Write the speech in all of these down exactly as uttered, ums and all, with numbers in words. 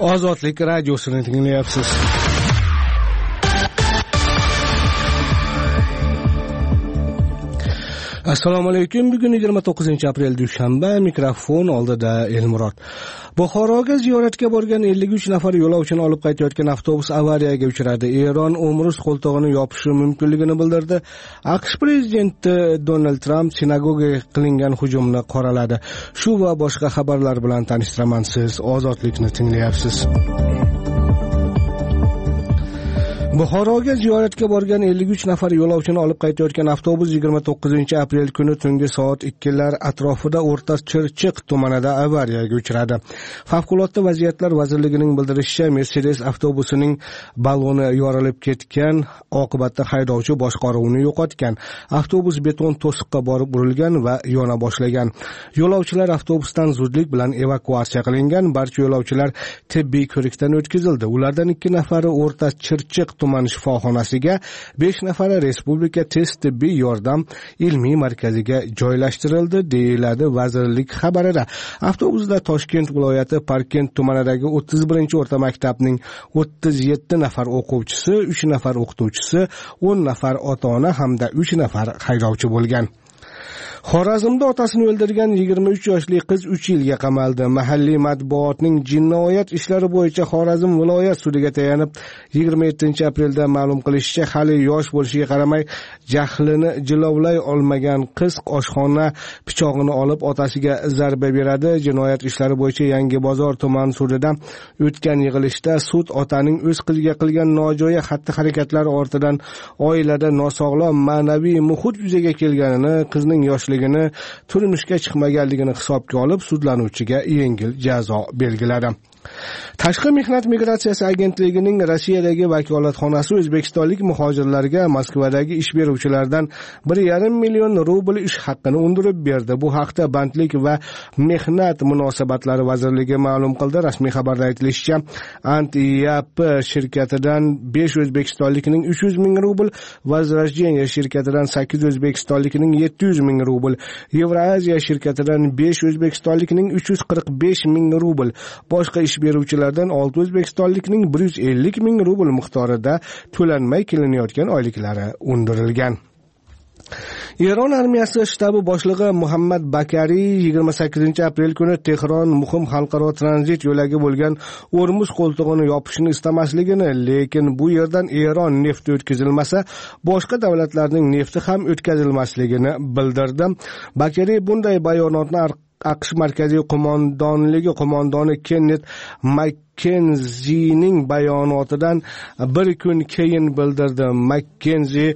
Ozodlik radiosini tinglayapsiz. Assalomu alaykum. Bugun yigirma to'qqizinchi aprel dushanba, mikrofon oldida Elmurod. Buxoroga ziyoratga borgan ellik uch nafar yo'lovchini olib qaytayotgan avtobus avariyaga uchradi. Eron O'mrus qo'ltig'ini yopishi mumkinligini bildirdi. AQSh prezidenti Donald Trump sinagogaga qilingan hujumni qoraladi. Shu va boshqa xabarlar bilan tanishtiraman. Siz Ozodlikni tinglayapsiz. Buxoroga ziyoratga borgan ellik uch nafar yo'lovchini olib qaytayotgan avtobus yigirma to'qqizinchi aprel kuni tungi soat ikkilar atrofida O'rta Chirchiq tumanida avariyaga uchradi. Favqulodda vaziyatlar vazirligining bildirishicha, Mercedes avtobusining baloni yorilib ketgan, oqibatda haydovchi boshqaruvni yo'qotgan. Avtobus beton to'siqqa borib urilgan va yona boshlagan. Yo'lovchilar avtobusdan zudlik bilan evakuatsiya qilingan, barcha yo'lovchilar tibbiy ko'rikdan o'tkazildi. Ulardan ikki nafari O'rta Chirchiq tuman shifoxonasiga, besh nafari Respublika tez tibbiy yordam ilmiy markaziga joylashtirildi, deyiladi vazirlik xabarida. Avtobusda Toshkent viloyati Parkent tumanidagi o'ttiz birinchi o'rta maktabning o'ttiz yetti nafar o'quvchisi, uch nafar o'qituvchisi, o'n nafar ota-ona hamda uch nafar haydovchi bo'lgan. Xorazmda otasini o'ldirgan yigirma uch yoshli qiz uch yilga qamaldi. Mahalliy matbuotning jinoyat ishlari bo'yicha Xorazm viloyat sudiga tayanib, yigirma yettinchi aprelda ma'lum qilishicha, hali yosh bo'lishiga qaramay, jahlini jilovlay olmagan qiz oshxona pichog'ini olib otasiga zarba beradi. Jinoyat ishlari bo'yicha Yangi bozor tuman sudida o'tgan yig'ilishda sud otaning o'z qiziga qilgan nojo'ya xatti-harakatlari ortidan oilada nosog'lom ma'naviy muhit yuzaga kelganini, qizning yoshligini, turmushga chiqmaganligini hisobga olib, sudlanuvchiga yengil jazo belgiladi. Tashqi mehnat migratsiyasi agentligining Rossiyadagi vakolatxonasi o'zbekistonlik muhojirlarga Moskvadagi ish beruvchilardan bir yarim million rubl ish haqqini undirib berdi. Bu haqda Bandlik va mehnat munosabatlari vazirligi ma'lum qildi. Rasmiy xabarda aytilishicha, Ant-Yap shirkatidan besh o'zbekistonlikning uch yuz ming rubl, Vazrajeniya shirkatidan sakkiz o'zbekistonlikning yetti yuz ming rubl, Yevroaziya shirkatidan besh o'zbekistonlikning uch yuz qirq besh ming rubl, boshqa ish beruvchilardan olti o'zbekistonlikning bir yuz ellik ming rubl miqdorida to'lanmay kelinayotgan oyliklari undirilgan. Eron armiyasi shtabi boshlig'i Muhammad Bakariy yigirma sakkizinchi aprel kuni Tehron muhim xalqaro tranzit yo'lagi bo'lgan O'rmuz qo'ltig'ini yopishni istamasligini, lekin bu yerdan Eron nefti o'tkazilmasa, boshqa davlatlarning nefti ham o'tkazilmasligini bildirdi. Bakariy bunday bayonotni AQSh markaziy qo'mondonligi qo'mondoni Kenneth Makkenzining bayonotidan bir kun keyin bildirdi. Makkenzi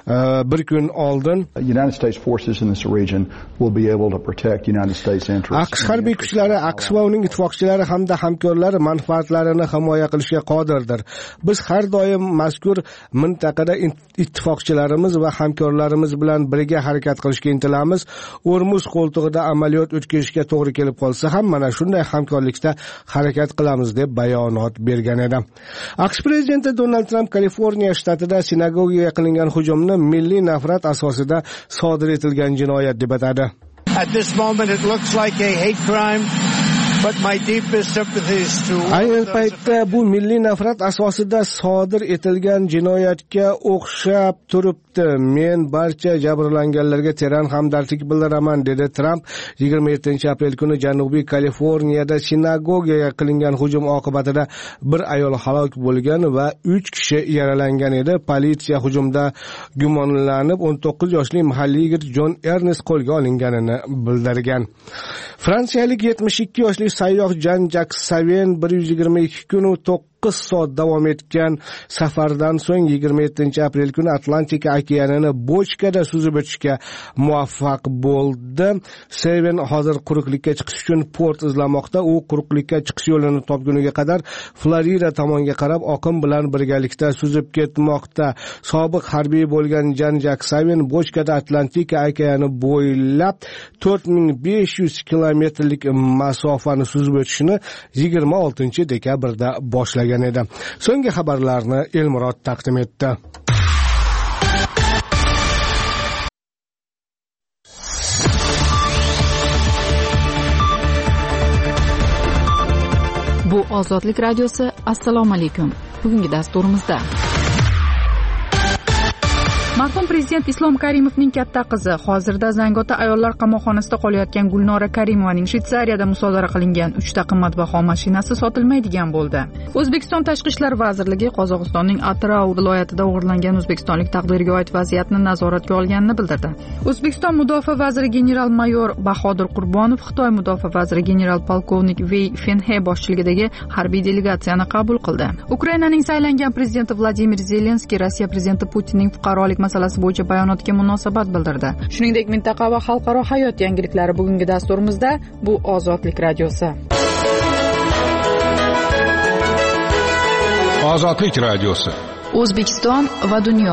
bir kun oldin United States forces in this region will be able to protect United States interests. AQSh harbiy kuchlari AQSh va uning ittifoqchilari hamda hamkorlari manfaatlarini himoya qilishga qodirdir. Biz har doim mazkur mintaqada ittifoqchilarimiz va hamkorlarimiz bilan birga harakat qilishga intilamiz. O'rmuz qo'ltig'ida amaliyot o'tkazishga to'g'ri kelib qolsa ham mana shunday hamkorlikda harakat qilamiz deb bayonot bergan edi. AQSh prezidenti Donald Trump Kaliforniya shtatida sinagogaga qilingan hujumni milliy nafrat asosida sodir etilgan jinoyat deb atadi. At this moment it looks like a hate crime. But my deepest sympathies to ayni paytda bu milliy nafrat asosida sodir etilgan jinoyatga o'xshab turibdi. Men barcha jabrlanganlarga teran hamdardlik bildiraman, dedi Trump yigirma yettinchi aprel kuni Janubiy Kaliforniyada sinagogaga qilingan hujum oqibatida bir ayol halok bo'lgan va uch kishi yaralangan edi. Politsiya hujumda gumonlanib o'n to'qqiz yoshli mahalliy yigit Jon Ernest qo'lga olinganini bildirgan. Fransiyalik yetmish ikki yoshli sayyoh Jan-Jak Saven bir yuz yigirma ikki kun to'qqiz soat davom etgan safardan so'ng yigirma yettinchi aprel kuni Atlantika okeanini bochkada suzib o'tishga muvaffaq bo'ldi. Saven hozir quruqlikka chiqish uchun port izlamoqda. U quruqlikka chiqish yo'lini topguniga qadar Florida tomonga qarab oqim bilan birgalikda suzib ketmoqda. Sobiq harbiy bo'lgan Jan-Jak Saven bochkada Atlantika okeani bo'ylab to'rt ming besh yuz kilometrlik masofani suzib o'tishni yigirma oltinchi dekabrda boshlagan edi. So'nggi xabarlarni Elmurod taqdim etdi. Bu Ozodlik radiosi. Assalomu alaykum. Bugungi dasturimizda marhum prezident Islom Karimovning katta qizi, hozirda Zangiota ayollar qamoqxonasida qolayotgan Gulnora Karimovaning Shvetsariyada musodara qilingan uchta qimmatbaho mashinasi sotilmaydigan bo'ldi. O'zbekiston Tashqi ishlar vazirligi Qozog'istonning Atrau viloyatida o'g'irlangan o'zbekistonlik taqdirga oid vaziyatni nazoratga olganini bildirdi. O'zbekiston mudofaa vaziri general-mayor Bahodir Qurbonov Xitoy mudofaa vaziri general-polkovnik Vey Fenhe boshchiligidagi harbiy delegatsiyani qabul qildi. Ukrainaning saylangan prezidenti Vladimir Zelenskiy Rossiya prezidenti Putinning fuqarolik masalasi bo'yicha bayonotiga munosabat bildirdi. Shuningdek, mintaqa va xalqaro hayot yangiliklari bugungi dasturimizda. Bu Ozodlik radiosi. Ozodlik radiosi. O'zbekiston va dunyo.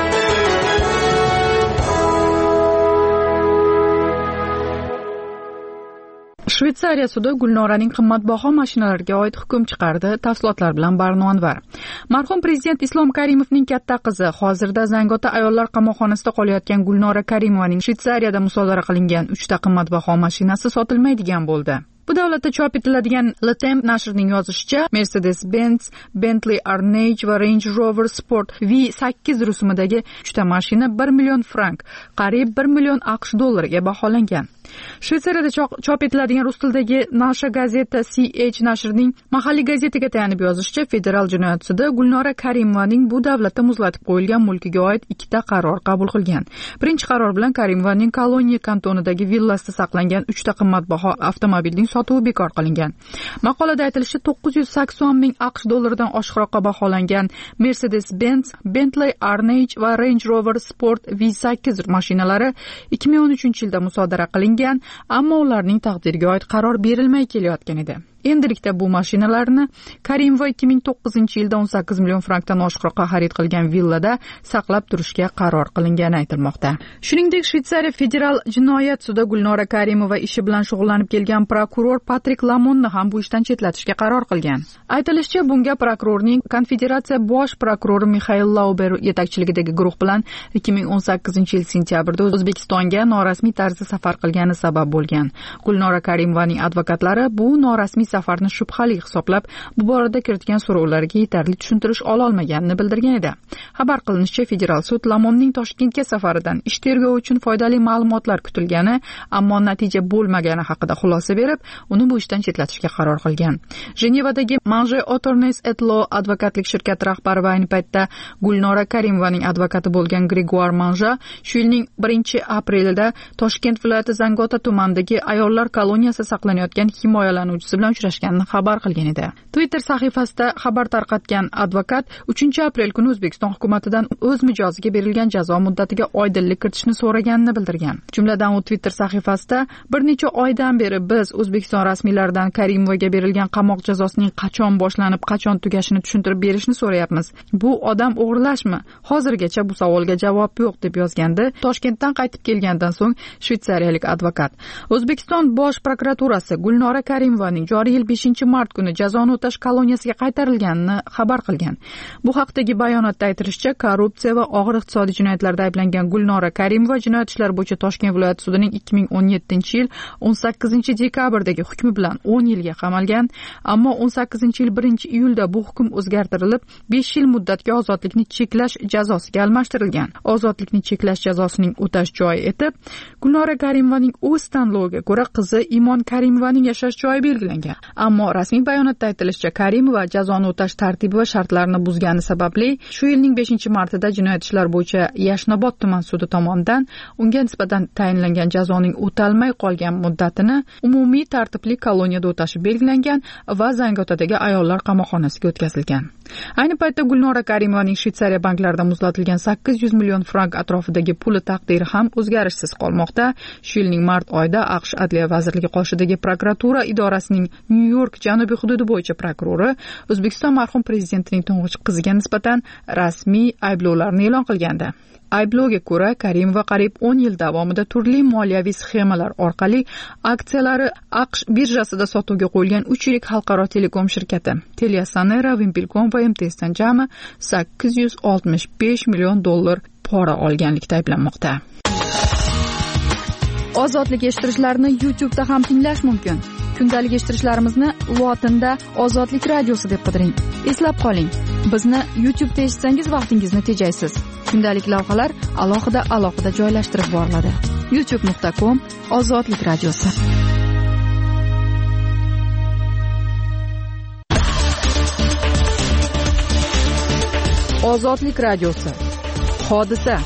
Shvetsariya sudi Gulnoraning qimmatbaho mashinalarga oid hukm chiqardi. Tafsilotlar bilan Barno Anvar. Marhum prezident Islom Karimovning katta qizi, hozirda Zangiota ayollar qamoqxonasida qolayotgan Gulnora Karimovaning Shvetsariyada musodara qilingan uchta qimmatbaho mashinasi sotilmaydigan bo'ldi. Bu davlatda chop etiladigan Le Temps nashrining yozishicha, Mercedes-Benz, Bentley Arnage va Range Rover Sport V sakkiz rusumidagi uchta mashina bir million frank, qariyb bir million AQSh dollariga baholangan. Shvetsariyada chop etiladigan rus tilidagi Nasha gazeta C H nashrining mahalliy gazetaga tayanib yozishicha, federal jinoyat sudi Gulnora Karimovaning bu davlatda muzlatib qo'yilgan mulkiga oid ikkita qaror qabul qilgan. Birinchi qaror bilan Karimovaning Koloniya kantonidagi villasida saqlangan uchta qimmatbaho avtomobilning sotuvi bekor qilingan. Maqolada aytilishicha, to'qqiz yuz sakson ming AQSh dollaridan oshiqroqqa baholangan Mercedes-Benz, Bentley Arnage va Range Rover Sport V sakkiz mashinalari ikki ming o'n uchinchi yilda musodara qilingan, ammo ularning taqdiriga oid qaror berilmay kelayotgan edi. Endilikda bu mashinalarni Karimova ikki ming to'qqizinchi yilda o'n sakkiz million frankdan oshiqroqqa xarid qilgan villada saqlab turishga qaror qilingani aytilmoqda. Shuningdek, Shvetsariya federal jinoyat sudi Gulnora Karimova ishi bilan shug'ullanib kelgan prokuror Patrik Lamonni ham bu ishdan chetlatishga qaror qilgan. Aytilishicha, bunga prokurorning Konfederatsiya bosh prokurori Mixail Lauber yetakchiligidagi guruh bilan ikki ming o'n sakkizinchi yil sentyabrda O'zbekistonga norasmiy tarzda safar qilgani sabab bo'lgan. Gulnora Karimovaning advokatlari bu norasmiy safarni shubhali hisoblab, bu borada kiritgan so'rovlarga yetarli tushuntirish ola olmaganini bildirgan edi. Xabar qilinishicha, federal sud Lamonning Toshkentga safaridan ish tergovi uchun foydali ma'lumotlar kutilgani, ammo natija bo'lmagani haqida xulosa berib, uni bu ishdan chetlatishga qaror qilgan. Jenevadagi Manje Attorneys et Law advokatlik shirkati rahbari va ayni paytda Gulnora Karimovaning advokati bo'lgan Gregoire Manja shu yilning birinchi aprelida Toshkent viloyati Zangiota tumanidagi ayollar koloniyasida saqlanayotgan himoyalanuvchisi bilan uchrashganini xabar qilgan edi. Twitter sahifasida xabar tarqatgan advokat uchinchi aprel kuni O'zbekiston hukumatidan o'z mijoziga berilgan jazo muddatiga oydinlik kiritishni so'raganini bildirgan. Jumladan u Twitter sahifasida bir necha oydan beri biz O'zbekiston rasmiylaridan Karimovaga berilgan qamoq jazosining qachon boshlanib, qachon tugashini tushuntirib berishni so'rayapmiz. Bu odam o'g'irlashmi? Hozirgacha bu savolga javob yo'q deb yozgandi Toshkentdan qaytib kelgandan so'ng shvetsariyalik advokat. O'zbekiston bosh prokuraturasi Gulnora Karimovaning joriy yil beshinchi mart kuni jazoni o'tash koloniyasiga qaytarilganini xabar qilgan. Bu haqdagi bayonotda aytilishicha, korrupsiya va og'ir iqtisodiy jinoyatlarda ayblangan Gulnora Karimova jinoyat ishlari bo'yicha Toshkent viloyat sudining ikki ming o'n yettinchi yil o'n sakkizinchi dekabrdagi hukmi bilan o'n yilga qamalgan, ammo o'n sakkizinchi yil birinchi iyulda bu hukm o'zgartirilib, besh yil muddatga ozodlikni cheklash jazosiga almashtirilgan. Ozodlikni cheklash jazosining o'tash joyi etib Gulnora Karimovaning o'z tanloviga ko'ra qizi Imon Karimovaning yashash joyi belgilangan. Ammo rasmiy bayonotda aytilishicha, Karimova jazoni o'tash tartibi va shartlarini buzgani sababli shu yilning beshinchi martida jinoyat ishlari bo'yicha Yashnobod tuman sudi tomonidan unga nisbatan tayinlangan jazoning o'talmay qolgan muddatini umumiy tartibli koloniyada o'tashi belgilangan va Zangiotadagi ayollar qamoqxonasiga o'tkazilgan. Ayni paytda Gulnora Karimovaning Shvetsariya banklarida muzlatilgan sakkiz yuz million frank atrofidagi puli taqdiri ham o'zgarishsiz qolmoqda. Shu yilning mart oyida AQSh Adliya vazirligi qoshidagi prokuratura idorasining Nyu-York janubiy hududi bo'yicha prokurori O'zbekiston marhum prezidentining to'ng'ich qiziga nisbatan rasmiy ayblovlarni e'lon qilgandi. Ayblovga ko'ra, Karimova qariyb o'n yil davomida turli moliyaviy sxemalar orqali aksiyalari AQSh birjasida sotuvga qo'yilgan uch yirik xalqaro telekom shirkati Teliasanera, Wimpelcom va M T S'dan jami sakkiz yuz oltmish besh million dollar pora olganlikda ayblanmoqda. Ozodlik eshittirishlarini YouTube'da ham tinglash mumkin. Kundalik eshittirishlarimizni lotinda Ozodlik radiosi deb qidiring. Eslab qoling, bizni YouTube'da eshitsangiz vaqtingizni tejaysiz. Kundalik lavhalar alohida alohida joylashtirib boriladi. youtube nuqta com Ozodlik radiosi. Ozodlik radiosi. Hodisa.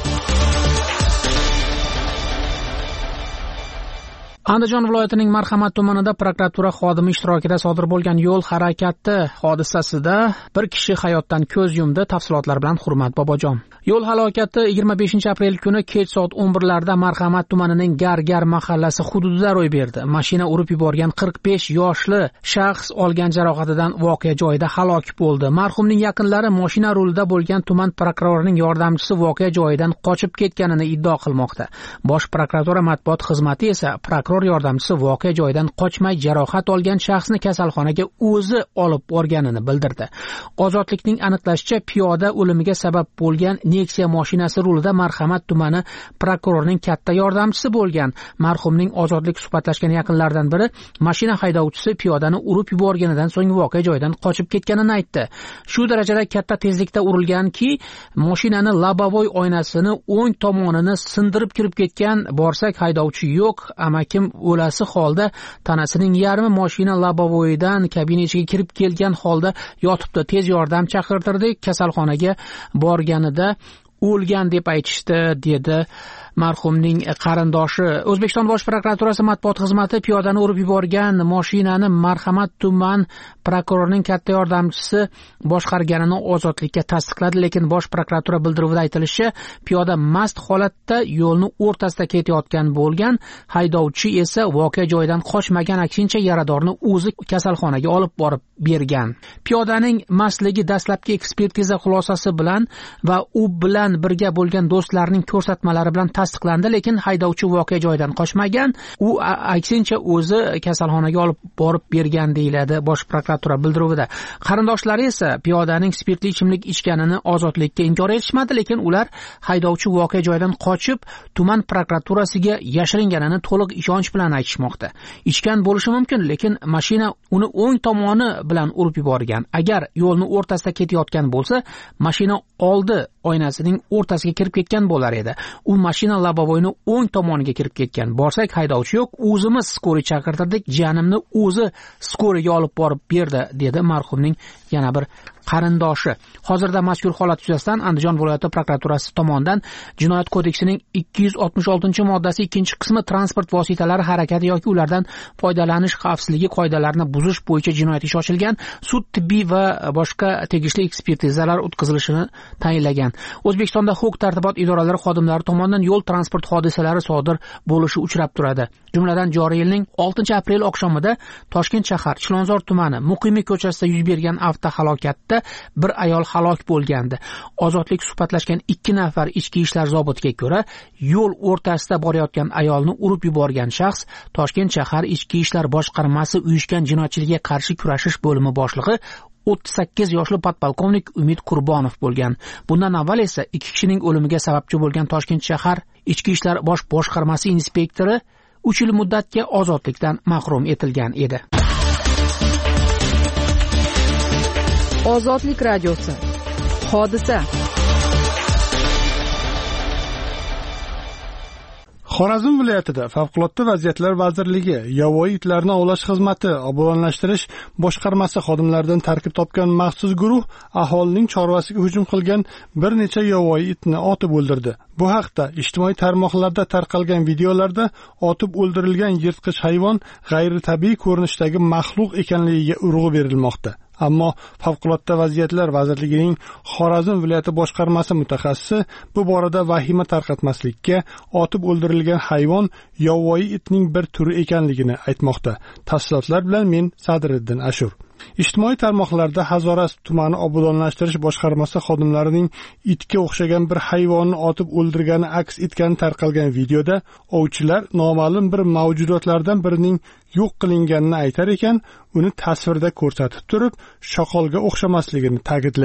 Andijon viloyatining Marhamat tumanida prokuratura xodimi ishtirokida sodir bo'lgan yo'l harakati hodisasida bir kishi hayotdan ko'z yumdi. Tafsilotlar bilan Hurmat Bobojon. Yo'l halokati yigirma beshinchi aprel kuni kech soat o'n birlarda Marhamat tumanining Gargar mahallasi hududida ro'y berdi. Mashina urib yuborgan qirq besh yoshli shaxs olgan jarohatidan voqea joyida halok bo'ldi. Marhumning yaqinlari mashina rulida bo'lgan tuman prokurorining yordamchisi voqea joyidan qochib ketganini iddao qilmoqda. Bosh prokuratura matbuot xizmati esa prokuror yordamchisi voqea joyidan qochmay jarohat olgan shaxsni kasalxonaga o'zi olib borganini bildirdi. Ozodlikning aniqlashicha, piyoda o'limiga sabab bo'lgan Nexia mashinasi rulida Marhamat tumani prokurorining katta yordamchisi bo'lgan. Marhumning Ozodlik suhbatlashgan yaqinlaridan biri mashina haydovchisi piyodani urib yuborganidan so'ng voqea joyidan qochib ketganini aytdi. Shu darajada katta tezlikda urilganki, mashinani lobovoy oynasini o'ng tomonini sindirib kirib ketgan. Borsak haydovchi yo'q, amakim o'lasi holda tanasining yarmi mashina lobovoyidan kabina ichiga kirib kelgan holda yotibdi. Tez yordam chaqirtirdik, kasalxonaga borganida o'lgan deb aytishdi, dedi marhumning qarindoshi. O'zbekiston Bosh prokuraturasi matbuot xizmati piyodani urib yuborgan mashinani Marhamat tuman prokurorining katta yordamchisi boshqarganini Ozodlikka tasdiqladi, lekin Bosh prokuratura bildiruvida aytilishicha, piyoda mast holatda yo'lni o'rtasida ketayotgan bo'lgan, haydovchi esa voqea joyidan qochmagan, aksincha yaradorni o'zi kasalxonaga olib borib bergan. Piyodaning mastligi dastlabki ekspertiza xulosasi bilan va u bilan birga bo'lgan do'stlarning ko'rsatmalari bilan tasdiqlandi, lekin haydovchi voqea joyidan qochmagan, u aksincha o'zi kasalxonaga olib borib bergan deyiladi Bosh prokuratura bildiruvida. Qarindoshlari esa piyodaning spirtli ichimlik ichganini Ozodlikka inkor etishmadi, lekin ular haydovchi voqea joyidan qochib tuman prokuraturasiga yashiringanini to'liq ishonch bilan aytishmoqda. Ichgan bo'lishi mumkin, lekin mashina uni o'ng tomoni bilan urib yuborgan. Agar yo'lni o'rtasida ketayotgan bo'lsa, mashina oldi oynasining o'rtasiga kirib ketgan bo'lar edi. U mashina lobovoyni o'ng tomoniga kirib ketgan. Borsak haydovchi yo'q, o'zimiz skori chaqirtirdik, jiyanimni o'zi skoriga olib borib berdi, dedi marhumning yana bir qarindoshi. Hozirda mazkur holat yuzasidan Andijon viloyati prokuraturasi tomonidan Jinoyat kodeksining ikki yuz oltmish oltinchi moddasi ikkinchi qismi transport vositalari harakati yoki ulardan foydalanish xavfsizligi qoidalarini buzish bo'yicha jinoyat ishi ochilgan, sud, tibbiy va boshqa tegishli ekspertizalar o'tkazilishini tayinlagan. O'zbekistonda huquq-tartibot idoralari xodimlari tomonidan yo'l transport hodisalari sodir bo'lishi uchrab turadi. Jumladan joriy yilning oltinchi aprel oqshomida Toshkent shahar Chilonzor tumani Muqimiy ko'chasida yuz bergan avtohalokatda bir ayol halok bo'lgandi. Ozodlik suhbatlashgan ikki nafar ichki ishlar zobitiga ko'ra, yo'l o'rtasida borayotgan ayolni urib yuborgan shaxs Toshkent shahar ichki ishlar boshqarmasi uyushgan jinoyatchilikka qarshi kurashish bo'limi boshlig'i o'ttiz sakkiz yoshli podpolkovnik Umid Qurbonov bo'lgan. Bundan avval esa ikki kishining o'limiga sababchi bo'lgan Toshkent shahar ichki ishlar bosh boshqarmasi inspektori uch yil muddatga ozodlikdan mahrum etilgan edi. Ozodlik radiosi. Hodisa. Xorazm viloyatida Favqulodda vaziyatlar vazirligi yovvoyi itlarni ovlash xizmati obodonlashtirish boshqarmasi xodimlaridan tarkib topgan maxsus guruh aholining chorvasiga hujum qilgan bir necha yovvoyi itni otib o'ldirdi. Bu haqda ijtimoiy tarmoqlarda tarqalgan videolarda otib o'ldirilgan yirtqich hayvon g'ayritabiiy ko'rinishdagi maxluq ekanligiga urg'u berilmoqda. Ammo Favqulodda vaziyatlar vazirligining Xorazm viloyati boshqarmasi mutaxassisi bu borada vahima tarqatmaslikka, otib o'ldirilgan hayvon yovvoyi itning bir turi ekanligini aytmoqda. Tafsilotlar bilan men Sadriddin Ashur. Ijtimoiy tarmoqlarda Hazoras tumani obodonlashtirish boshqarmasi xodimlarining itga o'xshagan bir hayvonni otib o'ldirgani aks etgan tarqalgan videoda ovchilar noma'lum bir mavjudotlardan birining yo'q qilinganini aytar ekan, uni tasvirda ko'rsatib turib, shoqolga o'xshamasligini ta'kidlaydi.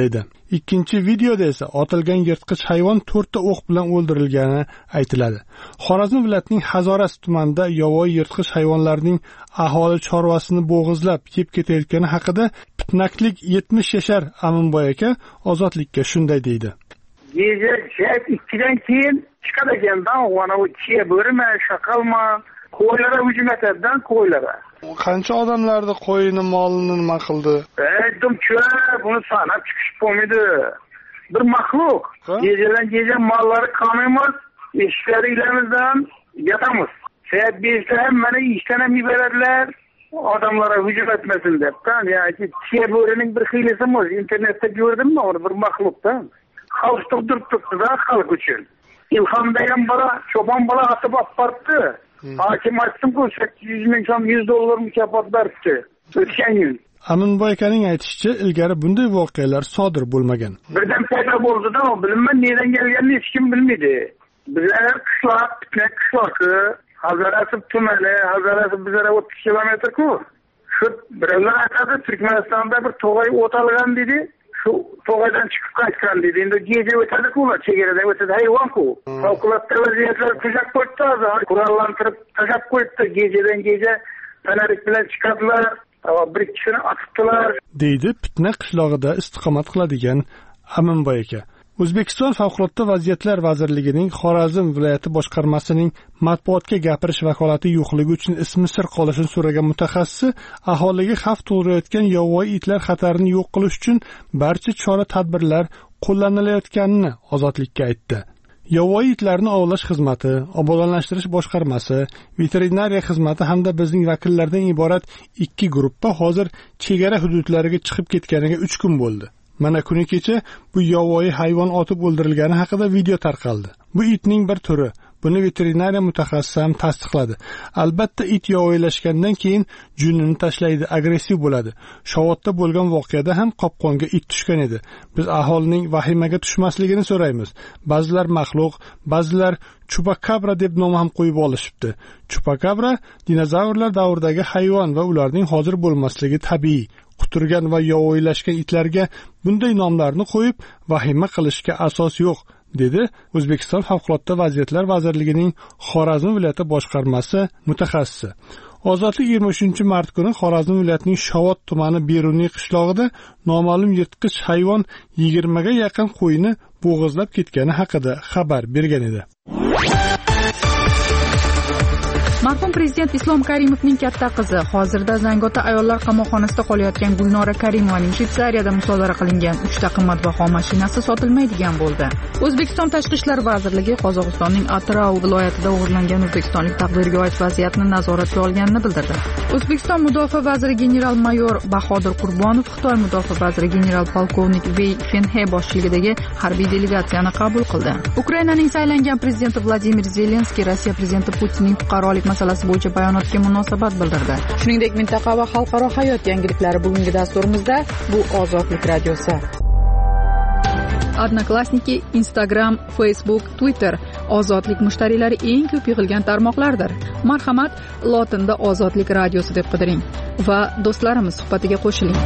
Ikkinchi videoda esa otilgan yirtqich hayvon to'rtta o'q bilan o'ldirilgani aytiladi. Xorazm viloyatining Hazoras tumanida yovvoyi yirtqich hayvonlarning aholi chorvasini bo'g'izlab yeb ketayotgani haqida pitnaklik yetmish yashar Aminboy aka Ozodlikka shunday deydi. Gece saat ikkidan keyin chiqadi ekandan, ona u chiya bo'rimi, shaqalma, qo'ylara hujum etadidan qo'ylara. Qancha odamlarni qo'yini, molini nima qildi? Aytdim-ku, buni sanab chiqish bo'lmaydi. Bir maxluq. Gecedan gece mollari qolmaymiz, eshiklari ilamizdan yotamiz. Saat beshda ham mana ishdan ham yuboradilar, odamlarga hujum etmasin deb. Ya'ni chiya bo'rining bir xilisi internetda ko'rdimmi, bir maxluqdan. Xalq turib turibdi-da xalq uchun. İlhamdayan bola, çoban bola atib olib boribdi. Hakim aytdim-ku, sakkiz yuz ming so'm yuz dollar mukofot beribdi o'tgan yil. Aminboy akaning aytishicha, ilgari bunday voqealar sodir bo'lmagan. Birdan paydo bo'ldi-da, bilmayman nereden kelganini hech kim bilmaydi. Bizlar qishloq, Pitnak qishloqi, Hazorasi tumani, Hazorasi bizlar o'ttiz kilometr-ku. Shu birovlar aytadi, Turkmanistonda bir to'g'ay o't olgan dedi. Şu to'g'aydan chiqib qaytgan dedi. Endi gece o'tadi-ku, chegaradan o'tadi hayvon-ku. Favqulodda vaziyatlar tujab qo'ydi, qurollantirib tashab qo'ydi. Gecedan gece tanalik bilan chiqadilar, bir kishini otibdilar. Deydi Pitnak qishlog'ida istiqomat qiladigan Aminboy aka. O'zbekiston Favqulodda vaziyatlar vazirligining Xorazm viloyati boshqarmasining matbuotga gapirish vakolati yo'qligi uchun ismi sir qolishini so'ragan mutaxassis aholiga xavf tug'dirayotgan yovvoyi itlar xatarini yo'q qilish uchun barcha chora-tadbirlar qo'llanilayotganini Ozodlikka aytdi. Yovvoyi itlarni ovlash xizmati, obodonlashtirish boshqarmasi, veterinariya xizmati hamda bizning vakillardan iborat ikki guruhda hozir chegara hududlariga chiqib ketganiga uch kun bo'ldi. Mana kuni kecha bu yovvoyi hayvon otib o'ldirilgani haqida video tarqaldi. Bu itning bir turi. Buni veterinariya mutaxassisi ham tasdiqladi. Albatta it yovvoyilashgandan keyin junini tashlaydi, agressiv bo'ladi. Shovotda bo'lgan voqeada ham qopqonga it tushgan edi. Biz aholining vahimaga tushmasligini so'raymiz. Ba'zilar maxluq, ba'zilar chupakabra deb nom ham qo'yib olishibdi. Chupakabra dinozavrlar davridagi hayvon va ularning hozir bo'lmasligi tabiiy. Quturgan va yovvoyilashgan itlarga bunday nomlarni qo'yib vahima qilishga asos yo'q, dedi O'zbekiston Favqulodda vaziyatlar vazirligining Xorazm viloyati boshqarmasi mutaxassisi. Ozodlik yigirma uchinchi mart kuni Xorazm viloyatining Shovot tumani Beruniy qishlog'ida noma'lum yirtqich hayvon yigirmaga yaqin qo'yni bo'g'izlab ketgani haqida xabar bergan edi. Marhum prezident Islom Karimovning katta qizi hozirda Zangiota ayollar qamoqxonasida qolayotgan Gulnora Karimovaning Shvetsariyada musodara qilingan uchta qimmatbaho mashinasi sotilmaydigan bo'ldi. O'zbekiston Tashqi ishlar vazirligi Qozog'istonning Atrau viloyatida o'g'irlangan o'zbekistonlik taqdirga oid vaziyatni nazoratga olganini bildirdi. O'zbekiston mudofaa vaziri general-mayor Bahodir Qurbonov Xitoy mudofaa vaziri general-polkovnik Vey Fenhe boshchiligidagi harbiy delegatsiyani qabul qildi. Ukrainaning saylangan prezidenti Vladimir Zelenskiy Rossiya prezidenti Putinning fuqarolik masalasi bo'yicha bayonotga munosabat bildirdi. Shuningdek, mintaqa va xalqaro hayot yangiliklari bugungi dasturimizda bu Ozodlik radiosi. Odnoklassniki, Instagram, Facebook, Twitter Ozodlik mushtariylari eng ko'p yig'ilgan tarmoqlardir. Marhamat, lotinda Ozodlik radiosi deb qidiring va do'stlarimiz suhbatiga qo'shiling.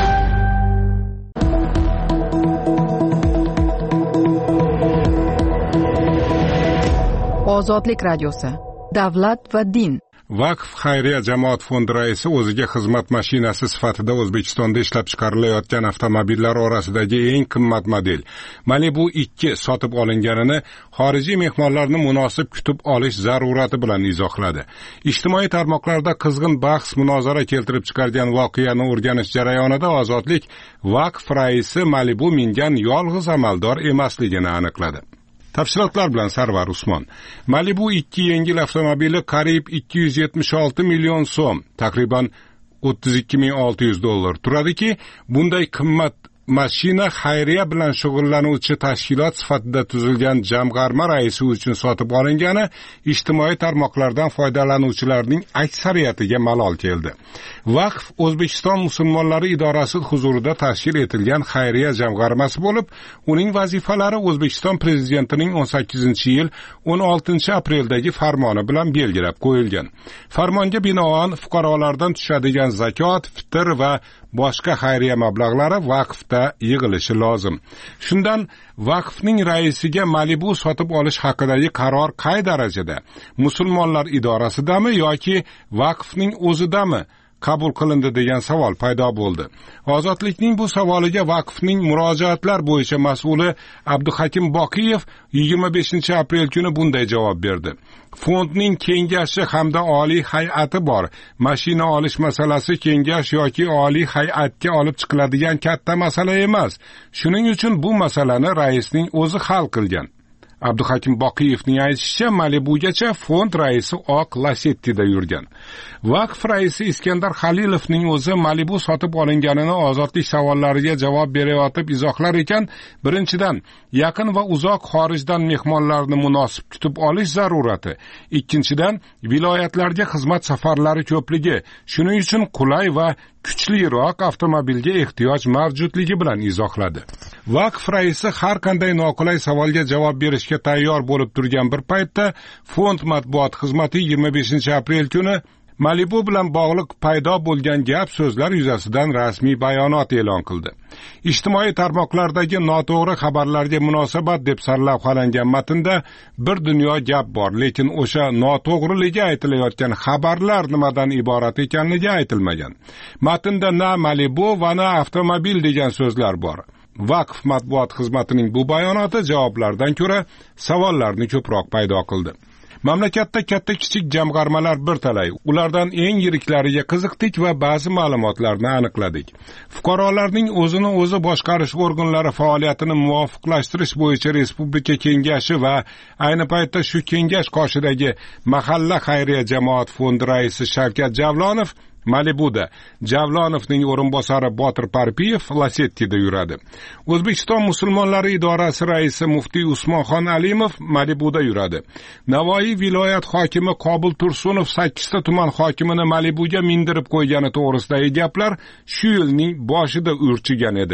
Ozodlik radiosi. Davlat va din. Vaqf xayriya jamoat fondi raisi o'ziga xizmat mashinasi sifatida O'zbekistonda ishlab chiqarilayotgan avtomobillar orasidagi eng qimmat model Malibu ikki sotib olinganini xorijiy mehmonlarni munosib kutib olish zarurati bilan izohladi. Ijtimoiy tarmoqlarda qizg'in bahs munozara keltirib chiqargan voqeani o'rganish jarayonida Ozodlik Vaqf raisi Malibu mingan yolg'iz amaldor emasligini aniqladi. Tafsilotlar bilan Sarvar Usmon. Malibu ikki yengil avtomobili qariyb ikki yuz yetmish olti million so'm, taqriban o'ttiz ikki ming olti yuz dollar turadiki, bunday qimmat mashina xayriya bilan shug'ullanuvchi tashkilot sifatida tuzilgan jamg'arma raisi uchun sotib olingani ijtimoiy tarmoqlardan foydalanuvchilarning aksariyatiga malol keldi. Vaqf O'zbekiston musulmonlari idorasi huzurida tashkil etilgan xayriya jamg'armasi bo'lib, uning vazifalari O'zbekiston prezidentining o'n sakkizinchi yil o'n oltinchi apreldagi farmoni bilan belgilab qo'yilgan. Farmonga binoan fuqarolardan tushadigan zakot, fitr va boshqa xayriya mablag'lari vaqfda qayta yig'ilishi lozim. Shundan vaqfning raisiga Malibu sotib olish haqidagi qaror qay darajada? Musulmonlar idorasidami yoki vaqfning o'zidami qabul qilindi degan savol paydo bo'ldi. Ozodlikning bu savoliga vaqfning murojaatlar bo'yicha mas'uli Abduhakim Boqiyev yigirma beshinchi aprel kuni bunday javob berdi. Fondning kengashi hamda oliy hay'ati bor. Mashina olish masalasi kengash yoki oliy hay'atga olib chiqiladigan katta masala emas. Shuning uchun bu masalani raisning o'zi hal qilgan. Abduhakim Boqiyevning aytishicha, Malibugacha fond raisi oq Lacetti'da yurgan. Vaqf raisi Iskandar Xalilovning o'zi Malibu sotib olinganini ozodlik savollariga javob berayotib izohlar ekan, birinchidan, yaqin va uzoq xorijdan mehmonlarni munosib kutib olish zarurati, ikkinchidan, viloyatlarga xizmat safarlari ko'pligi, shuning uchun qulay va kuchliroq avtomobilga ehtiyoj mavjudligi bilan izohladi. Vaqf raisi har qanday noqulay savolga javob berishga tayyor bo'lib turgan bir paytda fond matbuot xizmati yigirma beshinchi aprel kuni Malibu bilan bog'liq paydo bo'lgan gap so'zlar yuzasidan rasmiy bayonot e'lon qildi. Ijtimoiy tarmoqlardagi noto'g'ri xabarlarga munosabat deb sarlavhalangan matnda bir dunyo gap bor, lekin o'sha noto'g'riligi aytilayotgan xabarlar nimadan iborat ekanligi aytilmagan. Matnda na Malibu va na avtomobil degan so'zlar bor. Vaqf matbuot xizmatining bu bayonoti javoblardan ko'ra savollarni ko'proq paydo qildi. Mamlakatda katta kichik jamg'armalar bir talay. Ulardan eng yiriklariga qiziqdik va ba'zi ma'lumotlarni aniqladik. Fuqarolarning o'zini o'zi boshqarish organlari faoliyatini muvofiqlashtirish bo'yicha Respublika kengashi va ayni paytda shu kengash qoshidagi Mahalla xayriya jamoat fondi raisi Shavkat Javlonov Malibuda, Javlonovning o'rinbosari Botir Parpiyev Lacetti'da yuradi. O'zbekiston musulmonlari idorasi raisi muftiy Usmonxon Alimov Malibuda yuradi. Navoiy viloyat hokimi Qobul Tursunov sakkizta tuman hokimini Malibuga mindirib qo'ygani to'g'risidagi gaplar shu yilning boshida urchigan edi.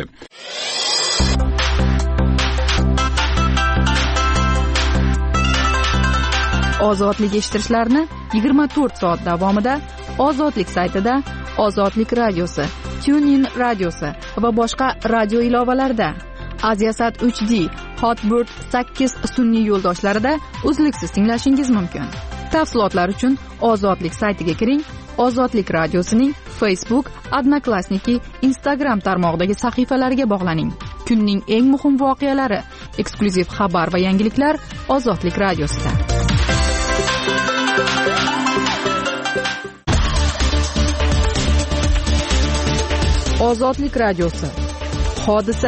Ozodlik eshittirishlarni yigirma to'rt soat davomida Ozodlik saytida, Ozodlik radiosi, TuneIn radiosi va boshqa radio ilovalarda, Aziasat uch D, Hotbird sakkiz sun'iy yo'ldoshlarida uzluksiz tinglashingiz mumkin. Tafsilotlar uchun Ozodlik saytiga kiring. Ozodlik radiosining Facebook, Odnoklassniki, Instagram tarmog'idagi sahifalariga bog'laning. Kunning eng muhim voqealari, eksklyuziv xabar va yangiliklar Ozodlik radiosida. Ozodlik radiosi. Hodisa.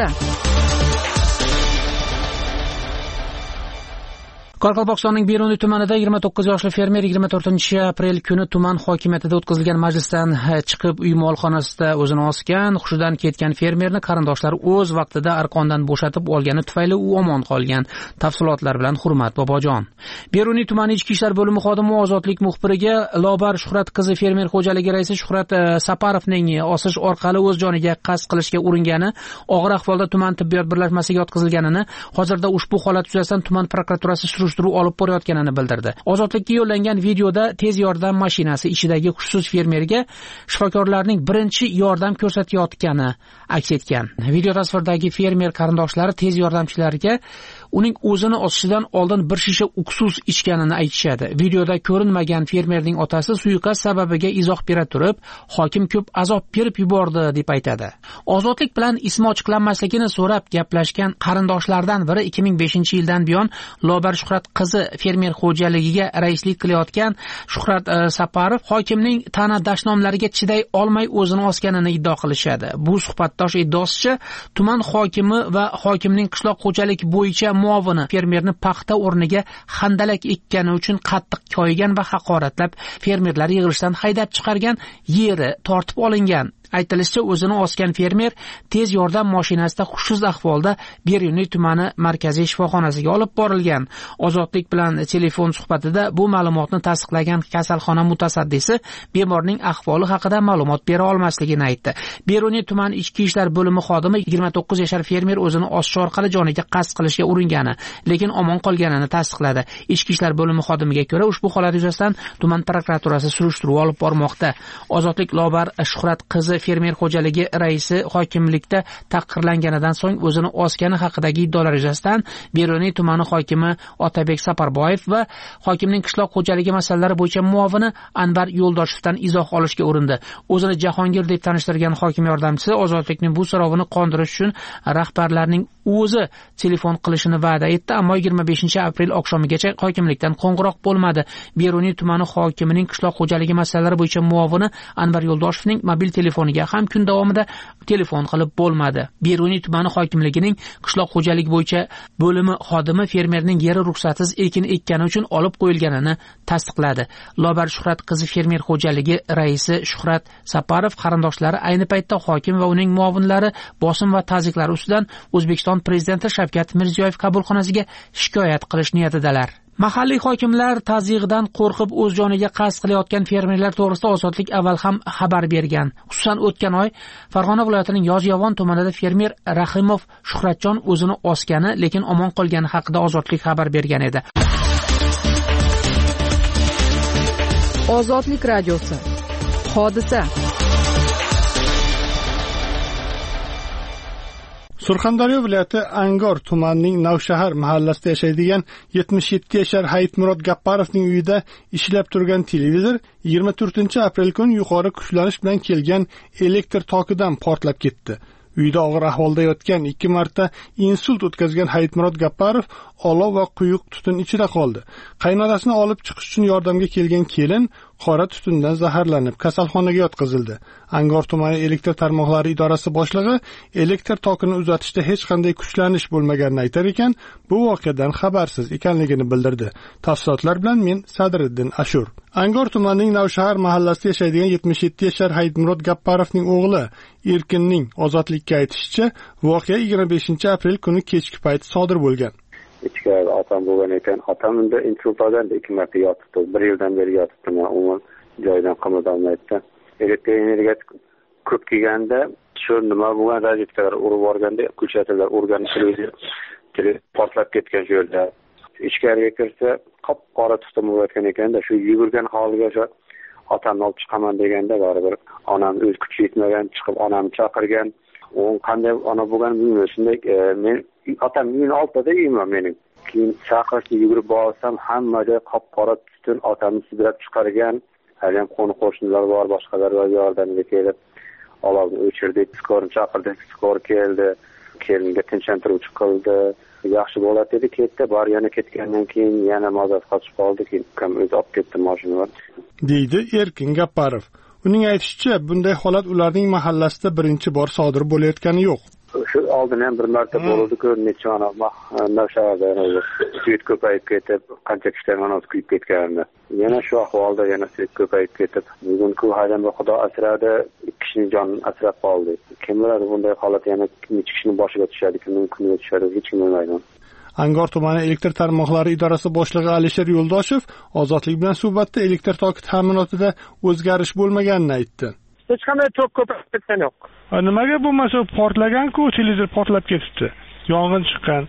Qoraqalpog'istonning Beruniy tumanida yigirma to'qqiz yoshli fermer yigirma to'rtinchi aprel kuni tuman hokimiyatida o'tkazilgan majlisdan chiqib uy molxonasida o'zini osgan, hushidan ketgan fermerni qarindoshlari o'z vaqtida arqondan bo'shatib olgani tufayli u omon qolgan. Tafsilotlar bilan Hurmat Bobojon. Beruniy tumani ichki ishlar bo'limi xodimi Ozodlik muxbiriga Lobar Shuhrat qizi fermer xo'jaligi raisi Shuhrat Saparovning osish orqali o'z joniga qasd qilishga uringani, og'ir ahvolda tuman tibbiyot birlashmasiga yotqizilganini, hozirda ushbu holat yuzasidan tuman prokuraturasi surishtiruv olib borayotganini bildirdi. Ozodlikka yo'llangan videoda tez yordam mashinasi ichidagi hushsiz fermerga shifokorlarning birinchi yordam ko'rsatayotgani aks etgan. Video tasvirdagi fermer qarindoshlari tez yordamchilarga uning o'zini osishidan oldin bir shisha uksus ichganini aytishadi. Videoda ko'rinmagan fermerning otasi suiqasd sababiga izoh bera turib, hokim ko'p azob berib yubordi deb aytadi. Ozodlik bilan ismi ochiqlanmasligini so'rab gaplashgan qarindoshlardan biri ikki ming beshinchi yildan buyon Lobar Shuhrat qizi fermer xo'jaligiga raislik qilayotgan Shuhrat uh, Saparov hokimning ta'na dashnomlariga chiday olmay o'zini osganini iddao qilishadi. Bu suhbatdosh iddaosicha tuman hokimi va hokimning qishloq xo'jalik bo'yicha muovini fermerni paxta o'rniga handalak ekkani uchun qattiq koyigan va haqoratlab fermerlar yig'ilishdan haydab chiqargan, yeri tortib olingan. Aytilishicha, o'zini osgan fermer tez yordam mashinasida hushsiz ahvolda Beruniy tumani markaziy shifoxonasiga olib borilgan. Ozodlik bilan telefon suhbatida bu ma'lumotni tasdiqlagan kasalxona mutasaddisi bemorning ahvoli haqida ma'lumot bera olmasligini aytdi. Beruniy tumani ichki ishlar bo'limi xodimi yigirma to'qqiz yashar fermer o'zini osish orqali joniga qasd qilishga uringan olingani, lekin omon qolganini tasdiqladi. Ichki ishlar bo'limi xodimiga ko'ra, ushbu holat yuzasidan tuman prokuraturasi surishtiruv olib bormoqda. Ozodlik Lobar Shuhrat qizi fermer xo'jaligi raisi hokimlikda taqdirlanganidan so'ng o'zini osgani haqidagi iddaolar yuzasidan Beruniy tumani hokimi Otabek Saparboyev va hokimning qishloq xo'jaligi masalalari bo'yicha muovini Anvar Yo'ldoshevdan izoh olishga urindi. O'zini Jahongir deb tanishtirgan hokim yordamchisi Ozodlikning bu so'rovini qondirish uchun rahbarlarning o'zi telefon qilishini va'da etdi, ammo yigirma beshinchi aprel oqshomigacha hokimlikdan qo'ng'iroq bo'lmadi. Beruniy tumani hokimining qishloq xo'jaligi masalalari bo'yicha muovini Anvar Yo'ldoshevning mobil telefoniga ham kun davomida telefon qilib bo'lmadi. Beruniy tumani hokimligining qishloq xo'jaligi bo'yicha bo'limi xodimi fermerning yeri ruxsatsiz ekin ekkani uchun olib qo'yilganini tasdiqladi. Lobar Shuhrat qizi fermer xo'jaligi raisi Shuhrat Saparov qarindoshlari ayni paytda hokim va uning muovinlari bosim va ta'ziyqlar ustidan O'zbekiston prezidenti Shavkat Mirziyoyev qabulxonasiga shikoyat qilish niyatidalar. Mahalliy hokimlar tazyiqdan qo'rqib o'z joniga qasd qilayotgan fermerlar to'g'risida Ozodlik avval ham xabar bergan. Xususan o'tgan oy Farg'ona viloyatining Yozyovon tumanida fermer Rahimov Shuhratjon o'zini osgani, lekin omon qolgani haqida Ozodlik xabar bergan edi. Ozodlik radiosi. Hodisa. Surxondaryo viloyati Angor tumanining Navshahar mahallasida yashaydigan yetmish yetti yashar Hayitmurod Gapparovning uyida ishlab turgan televizor yigirma to'rtinchi aprel kuni yuqori kuchlanish bilan kelgan elektr tokidan portlab ketdi. Uyda og'ir ahvolda yotgan ikki marta insult o'tkazgan Hayitmurod Gapparov olov va quyuq tutun ichida qoldi. Qaynonasini olib chiqish uchun yordamga kelgan kelin qora tutundan zaharlanib kasalxonaga yotqizildi. Angor tumani elektr tarmoqlari idorasi boshlig'i elektr tokini uzatishda hech qanday kuchlanish bo'lmaganini aytar ekan, bu voqeadan xabarsiz ekanligini bildirdi. Tafsilotlar bilan men Sadriddin Ashur. Angor tumanining Navshahar mahallasida yashaydigan yetmish yetti yashar Hayitmurod Gapparovning o'g'li Erkinning Ozodlikka aytishicha, voqea yigirma beshinchi aprel kuni kechki payt sodir bo'lgan. Ichkarida otam bo'lgan ekan. Otam unda insult olganda ikki marta yotibdi. Bir yildan beri yotibdi. Men umuman joyidan qimildolmayapti. Elektr energiyasi ko'p kelganda shu nima bo'lgan razvedkalar urib borganda ko'chatalar urgan televizor portlab ketgan shu yerda. Ichkariga kirsa qop qora tutun bo'layotgan ekanda, shu yugurgan holiga shu otamni olib chiqaman deganda baribir onam o'z kuchi yetmagan chiqib onamni chaqirgan. U qanday ona bo'lgan bilmayman. Shunday men otam uyini oltida uyman mening. Keyin chaqirishni yugurib borsam hammaga qop qora tutun otamni sudrab chiqargan. Hali ham qo'ni qo'shnilar bor, boshqalar bor yordamga kelib olovni o'chirdik, skor chaqirdik, skor keldi. Kelinga tinchlantiruvchi qildi. Yaxshi bo'ladi dedi, ketdi. Bor yana ketgandan keyin yana mazot qochib qoldi, keyin kam o'zi olib ketdi mashinani. Deydi Erkin Gapparov. Uning aytishicha, bunday holat ularning mahallasida birinchi bor sodir bo'layotgani yo'q. Shu oldin ham bir marta bo'ldi-ku, necha ona Navshaharda suyut ko'payib ketib, qancha kishilar mana kuyib ketgandi. Yana shu ahvolda yana suyut ko'payib ketib, bugun ku haydan Xudo asradi, ikki kishining jonini asrab qoldi. Kim biladi bunday holat yana necha kishining boshiga tushadi, kimning kuniga tushadi, hech kim bilmaydi. Angor tumani elektr tarmoqlari idorasi boshlig'i Alisher Yo'ldoshev Ozodlik bilan suhbatda elektr toki ta'minotida o'zgarish bo'lmaganini aytdi. Hech qanday tok ko'payib ketgani yo'q. Nimaga bo'lmasa portlagan-ku, televizor portlab ketibdi. Yong'in chiqqan.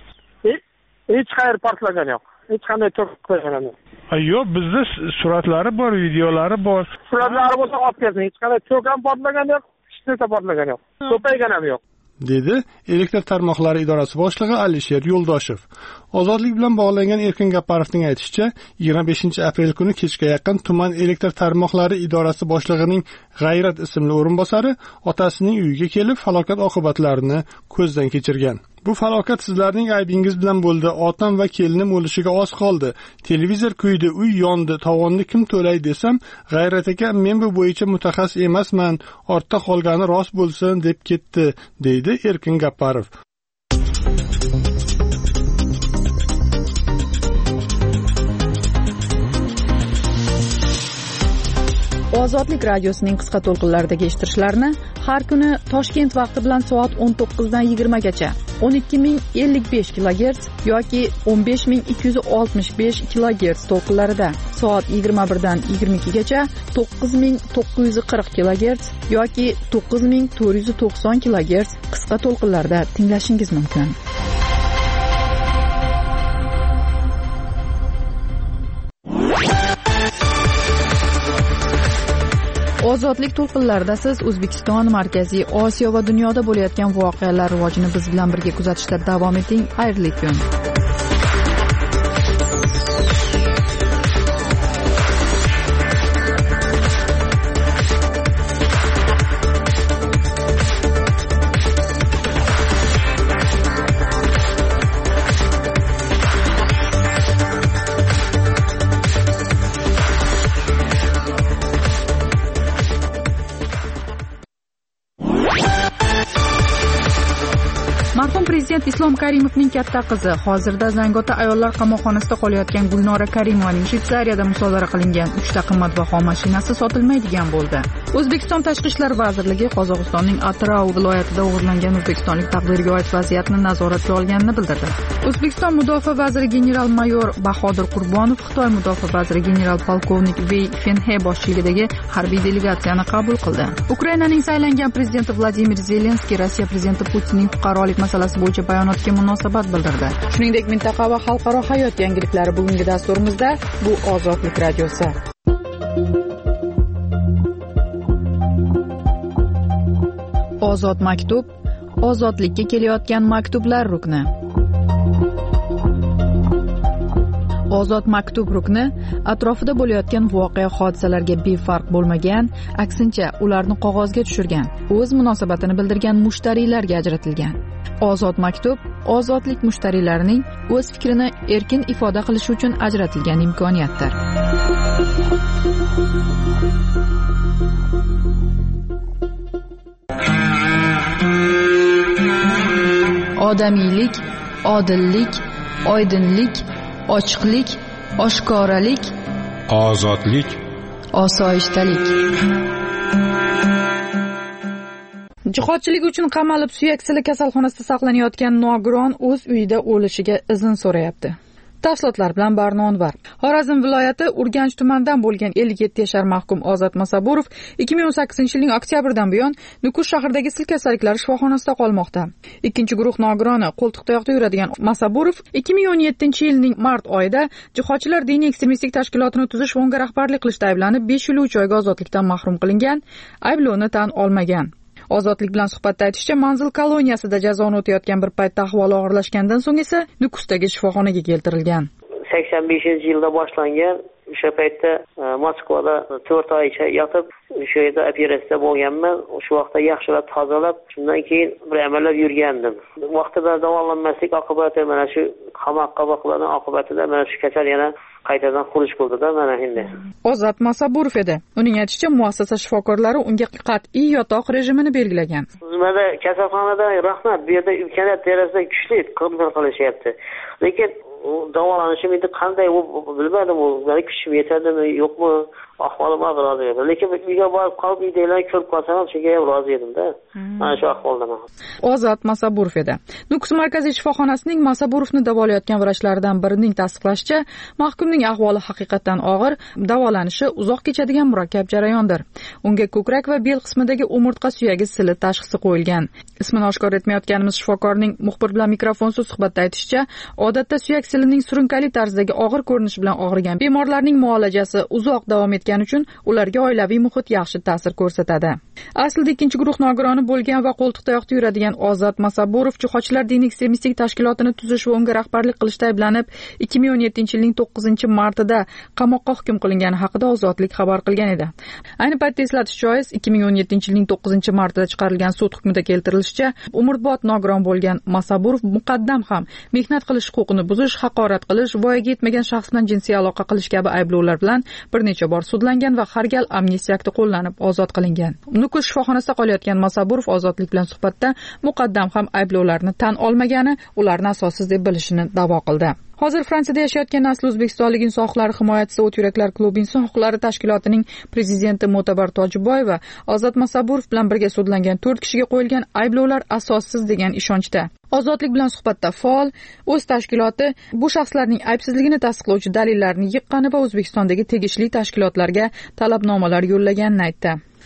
Hech qayeri portlagan yo'q. Hech qanday tok ko'paygan yo'q. Yo'q, bizda suratlari bor, videolari bor. Suratlari bo'lsa olib kelsin. Hech qanday tok ham portlagan yo'q, hech narsa portlagan yo'q. Ko'paygan ham yo'q. dedi elektr tarmoqlari idorasi boshlig'i Alisher Yo'ldoshev. Ozodlik bilan bog'langan Erkin Gapparovning aytishicha, yigirma beshinchi aprel kuni kechga yaqin tuman elektr tarmoqlari idorasi boshlig'ining G'ayrat ismli o'rinbosari otasining uyiga kelib falokat oqibatlarini ko'zdan kechirgan. Bu falokat sizlarning aybingiz bilan bo'ldi. Otam va kelinim o'lishiga oz qoldi. Televizor kuydi, uy yondi, tovonni kim to'lay desam, G'ayrat aka, men bu bo'yicha mutaxassis emasman, ortda qolgani rost bo'lsin deb ketdi, deydi Erkin Gapparov. Ozodlik radiosining qisqa to'lqinlaridagi eshittirishlarni har kuni Toshkent vaqti bilan soat o'n to'qqiz dan yigirma gacha o'n ikki ming ellik besh kilogerts yoki o'n besh ming ikki yuz oltmish besh kilogerts to'lqinlarida, soat yigirma bir dan yigirma ikki gacha to'qqiz ming to'qqiz yuz qirq kilogerts yoki to'qqiz ming to'rt yuz to'qson kilogerts qisqa to'lqinlarda tinglashingiz mumkin. Ozodlik to'lqinlarida siz O'zbekiston, Markaziy Osiyo va dunyoda bo'layotgan voqealar rivojini biz bilan birga kuzatishda davom eting. Xayrli kun. Marhum prezident Islom Karimovning katta qizi, hozirda Zangiota ayollar qamoqxonasida qolayotgan Gulnora Karimovaning Shvetsariyada musodara qilingan uchta qimmatbaho mashinasi sotilmaydigan bo'ldi. O'zbekiston Tashqi ishlar vazirligi Qozog'istonning Atrau viloyatida o'g'irlangan o'zbekistonlik taqdirga oid vaziyatni nazoratga olganini bildirdi. O'zbekiston mudofaa vaziri general-mayor Bahodir Qurbonov Xitoy mudofaa vaziri general-polkovnik Vey Fenhe boshchiligidagi harbiy delegatsiyani qabul qildi. Ukrainaning saylangan prezidenti Vladimir Zelenskiy Rossiya prezidenti Putinning fuqarolik masalasi bo'yicha bayonotga munosabat bildirdi. Shuningdek, mintaqa va xalqaro hayot yangiliklari bugungi dasturimizda. Bu Ozodlik radiosi. Ozod maktub, ozodlikka kelayotgan maktublar rukni. Ozod maktub rukni atrofida bo'layotgan voqea hodisalarga befarq bo'lmagan, aksincha ularni qog'ozga tushirgan, o'z munosabatini bildirgan mushtariylarga ajratilgan. Ozod maktub ozodlik mushtariylarining o'z fikrini erkin ifoda qilishi uchun ajratilgan imkoniyatdir. Odamiylik, odillik, oydinlik, ochiqlik, oshkoralik, ozodlik, osoyishtalik. Jihodchilik uchun qamalib suyak sili kasalxonasida saqlanayotgan nogiron o'z uyida o'lishiga izn so'rayapti. Tafsilotlar bilan Barnonvar. Xorazm viloyati Urganch tumanidan bo'lgan ellik yetti yashar mahkum Ozod Masaburov ikki ming o'n sakkizinchi yilning oktyabridan buyon Nukus shahridagi sil kasalliklari shifoxonasida qolmoqda. Ikkinchi guruh nogironi qo'ltiqtayoqda yuradigan Masaburov ikki ming o'n yettinchi yilning mart oyida jihodchilar diniy ekstremistik tashkilotini tuzish va unga rahbarlik qilishda ayblanib besh yil uch oyga ozodlikdan mahrum qilingan, ayblovni tan olmagan. Ozodlik bilan suhbatda aytishicha, manzil koloniyasida jazoni o'tayotgan bir paytda ahvoli og'irlashgandan so'ng esa Nukusdagi shifoxonaga keltirilgan. sakson beshinchi yilda boshlangan. O'sha paytda Moskvada to'rt oycha yotib, o'sha yerda operatsiya bo'lganman. O'sha vaqtda yaxshilab tozalab, shundan keyin bir amallab yurgandim. Vaqtida davolanmaslik oqibati mana shu qamoqqa boqilgan oqibatida mana shu kasal yana qaytadan xuruj qildi-da mana endi. Ozod Masaburov edi. Uning aytishicha, muassasa shifokorlari unga qat'iy yotoq rejimini belgilagan. Bizda kasalxonada rahmat, bu yerda imkoniyat darajada kuchli qilib qilishyapti. Lekin davolanishim endi qanday u bilmadim, u meni kuchim yetadimi, yo'qmi, ahvolim og'ir edi. Lekin uyga borib qolib uydagilarni ko'rib qolsam, shunga ham rozi edim-da. Mana shu ahvoldaman. Ozod Masaburov edi. Nukus markaziy shifoxonasining Masaburovni davolayotgan vrachlaridan birining tasdiqlashicha, mahkumning ahvoli haqiqatan og'ir, davolanishi uzoq kechadigan murakkab jarayondir. Unga ko'krak va bel qismidagi umurtqa suyagi sili tashxisi qo'yilgan. Ismini oshkor etmayotganimiz shifokorning muxbir bilan mikrofonsiz suhbatda aytishicha, odatda suyak silining surunkali tarzdagi og'ir ko'rinishi bilan og'rigan bemorlarning muolajasi uzoq davom etgani uchun ularga oilaviy muhit yaxshi ta'sir ko'rsatadi. Aslida ikkinchi guruh nogironi bo'lgan va qo'ltiqtayoqda yuradigan Ozod Masaburov jihodchilar diniy ekstremistik tashkilotini tuzish va unga rahbarlik qilishda ayblanib, ikki ming o'n yettinchi yilning to'qqizinchi martida qamoqqa hukm qilingani haqida Ozodlik xabar qilgan edi. Ayni paytda eslatish joiz, ikki ming o'n yettinchi yilning to'qqizinchi martida chiqarilgan sud hukmida keltirilishicha, umrbod nogiron bo'lgan Masaburov muqaddam ham mehnat qilish huquqini buzish, haqorat qilish, voyaga yetmagan shaxs bilan jinsiy aloqa qilish kabi ayblovlar bilan bir necha bor sudlangan va har gal amnistiya akti qo'llanib ozod qilingan. Nukus shifoxonasida qolayotgan Masaburov Ozodlik bilan suhbatda muqaddam ham ayblovlarni tan olmagani, ularni asossiz deb bilishini da'vo qildi. Hozir Fransiyada yashayotgan asli o'zbekistonlik inson huquqlari himoyachisi O't yuraklar klubi inson huquqlari tashkilotining prezidenti Mo'tabar Tojiboyeva Ozod Masaburov bilan birga sudlangan to'rt kishiga qo'yilgan ayblovlar asossiz degan ishonchda. Ozodlik bilan suhbatda faol o'z tashkiloti bu shaxslarning aybsizligini tasdiqlovchi dalillarni yiqqani va O'zbekistondagi tegishli tashkilotlarga talabnomalar yo'llaganini aytdi.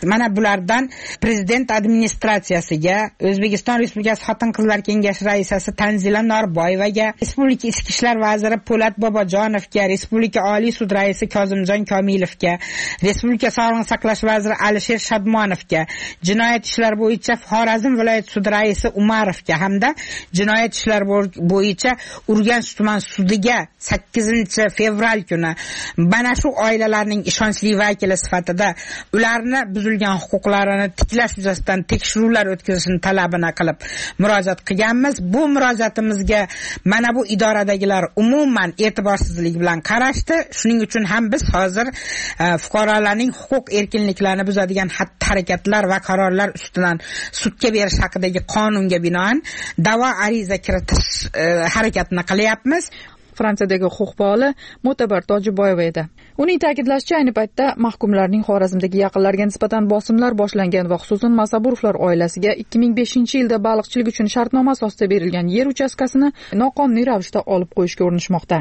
Mana bulardan prezident administratsiyasiga, O'zbekiston Respublikasi Xotin-qizlar kengashi raisasi Tanzila Norboyevaga, Respublika ichki ishlar vaziri Po'lat Bobojonovga, Respublika Oliy sud raisi Kozimjon Komilovga, Respublika Sog'liqni saqlash vaziri Alisher Shodmonovga, Jinoyat ishlar bo'yicha Xorazm viloyat sud raisi Umarovga hamda Jinoyat ishlar bo'yicha Urganch tuman sudiga sakkizinchi fevral kuni mana shu oilalarning ishonchli vakili sifatida ularni buzilgan huquqlarini tiklash yuzasidan tekshiruvlar o'tkazishni talabini qilib murojaat qilganmiz. Bu murojaatimizga mana bu idoradagilar umuman e'tiborsizlik bilan qarashdi. Shuning uchun ham biz hozir fuqarolarning huquq erkinliklarini buzadigan xatti-harakatlar va qarorlar ustidan sudga berish haqidagi qonunga binoan da'vo ariza kiritish harakatini qilyapmiz. Fransiyadagi huquq faoli Mo'tabar Tojiboyeva edi. Uning ta'kidlashicha, ayni paytda mahkumlarning Xorazmdagi yaqinlariga nisbatan bosimlar boshlangan va xususan Masaburovlar oilasiga ikki ming beshinchi yilda baliqchilik uchun shartnoma asosida berilgan yer uchastkasini noqonuniy ravishda olib qo'yishga urinishmoqda.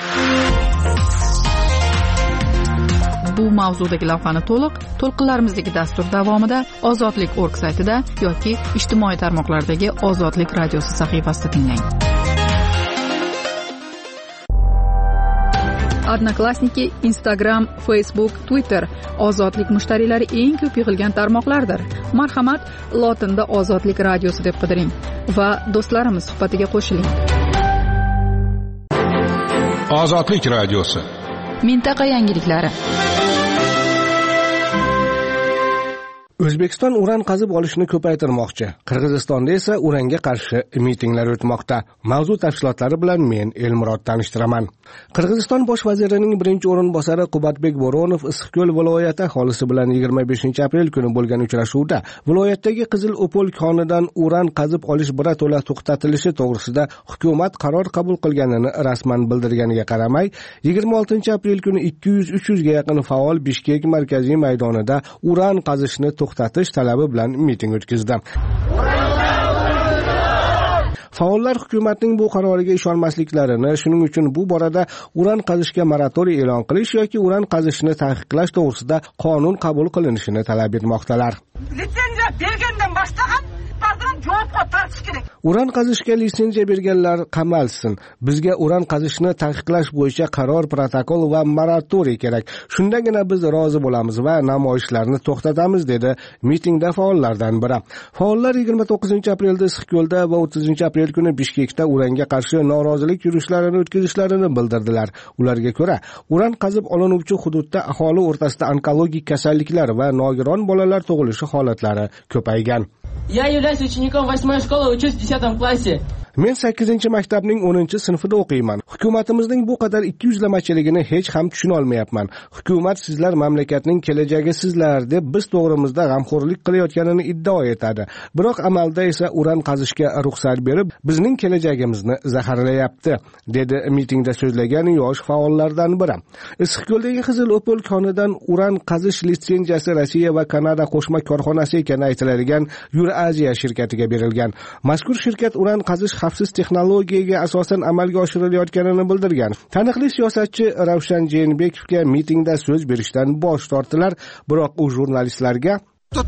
Bu mavzudagi lavhani to'liq to'lqinlarimizdagi dastur davomida ozodlik точка org saytida yoki ijtimoiy tarmoqlardagi Ozodlik radiosi sahifasida tinglang. Odnoklassniki, Instagram, Facebook, Twitter ozodlik mushtariylari eng ko'p yig'ilgan tarmoqlardir. Marhamat, lotinda Ozodlik radiosi deb qidiring va do'stlarimiz suhbatiga qo'shiling. Ozodlik radiosi. Mintaqa yangiliklari. O'zbekiston uran qazib olishni ko'paytirmoqchi. Qirg'izistonda esa uranga qarshi mitinglar o'tmoqda. Mavzu tafsilotlari bilan men Elmurod tanishtiraman. Qirg'iziston bosh vazirining birinchi o'rinbosari Qubatbek Bo'ronov Issiqko'l viloyati aholisi bilan yigirma beshinchi aprel kuni bo'lgan uchrashuvda viloyatdagi Qizil O'pol konidan uran qazib olish birato'la to'xtatilishi to'g'risida hukumat qaror qabul qilganini rasman bildirganiga qaramay, yigirma oltinchi aprel kuni ikki yuz uch yuz ga yaqin faol Bishkek markaziy maydonida uran qazishni to'xtatish talabi bilan miting o'tkazdi. Faollar hukumatning bu qaroriga ishonmasliklarini, shuning uchun bu borada uran qazishga moratoriy e'lon qilish yoki uran qazishni taqiqlash to'g'risida qonun qabul qilinishini talab etmoqdalar. Litsenziya bergandan boshlagan javobga tortish kerak. Uran qazishga litsenziya berganlar qamalsin. Bizga uran qazishni taqiqlash bo'yicha qaror, protokol va moratoriy kerak. Shundagina biz rozi bo'lamiz va namoyishlarni to'xtatamiz, dedi mitingda faollardan biri. Faollar yigirma to'qqizinchi aprelda Issiqko'lda va o'ttizinchi aprel kuni Bishkekda uranga qarshi norozilik yurishlarini o'tkazishlarini bildirdilar. Ularga ko'ra, uran qazib olinuvchi hududda aholi o'rtasida onkologik kasalliklar va nogiron bolalar tug'ilishi holatlari ko'paygan. Я являюсь учеником восьмой школы, учусь в десятом классе. Men sakkizinchi maktabning o'ninchi sinfida o'qiyman. Hukumatimizning bu qadar ikki yuzlamachiligini hech ham tushuna olmayapman. Hukumat sizlar mamlakatning kelajagisizlar deb biz to'g'rimizda g'amxo'rlik qilayotganini iddao etadi. Biroq amalda esa uran qazishga ruxsat berib, bizning kelajagimizni zaharlayapti, dedi mitingda so'zlagan yosh faollardan biri. Issiqko'ldagi Qizil O'pol konidan uran qazish litsenziyasi Rossiya va Kanada qo'shma korxonasi ekani aytiladigan Euraziya shirkatiga berilgan. Mazkur shirkat uran qazish xavfsiz texnologiyaga asosan amalga oshirilayotganini bildirgan. Taniqli siyosatchi Ravshan Jeenbekovga mitingda so'z berishdan bosh tortdilar, biroq u jurnalistlarga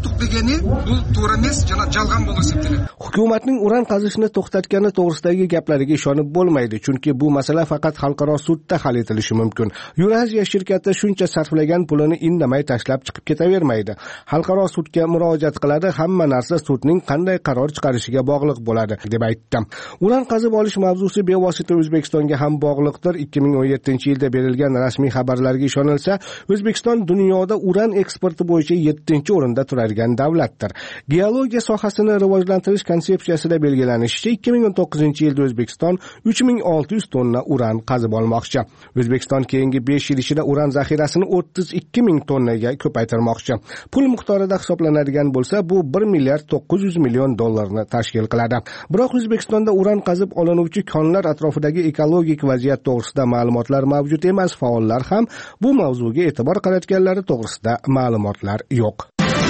hukumatning uran qazishni to'xtatgani to'g'risidagi gaplariga ishonib bo'lmaydi, chunki bu masala faqat xalqaro sudda hal etilishi mumkin. Euraziya shirkati shuncha sarflagan pulini indamay tashlab chiqib ketavermaydi. Xalqaro sudga murojaat qiladi, hamma narsa sudning qanday qaror chiqarishiga bog'liq bo'ladi, deb aytdi. Uran qazib olish mavzusi bevosita O'zbekistonga ham bog'liqdir. ikki ming o'n yettinchi yilda berilgan rasmiy xabarlarga ishonilsa, O'zbekiston dunyoda uran eksporti bo'yicha yettinchi o'rinda turadigan davlatdir. Geologiya sohasini rivojlantirish konsepsiyasida belgilanishicha, ikki ming o'n to'qqizinchi yilda O'zbekiston uch ming olti yuz tonna uran qazib olmoqchi. O'zbekiston keyingi besh yil ichida uran zaxirasini o'ttiz ikki ming tonnaga ko'paytirmoqchi. Pul miqdorida hisoblanadigan bo'lsa, bu bir milliard to'qqiz yuz million dollarni tashkil qiladi. Biroq O'zbekistonda uran qazib olinuvchi konlar atrofidagi ekologik vaziyat to'g'risida ma'lumotlar mavjud emas. Faollar ham bu mavzuga e'tibor qaratganlari to'g'risida ma'lumotlar yo'q.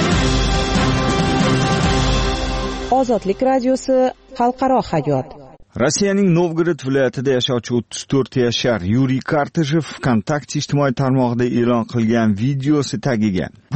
Ozodlik radiosi xalqaro hayot. Rossiyaning Novgorod viloyatida yashovchi o'ttiz to'rt yashar Yuriy Karteshev VKontakte ijtimoiy tarmog'ida e'lon qilgan videosi tagiga: "Bu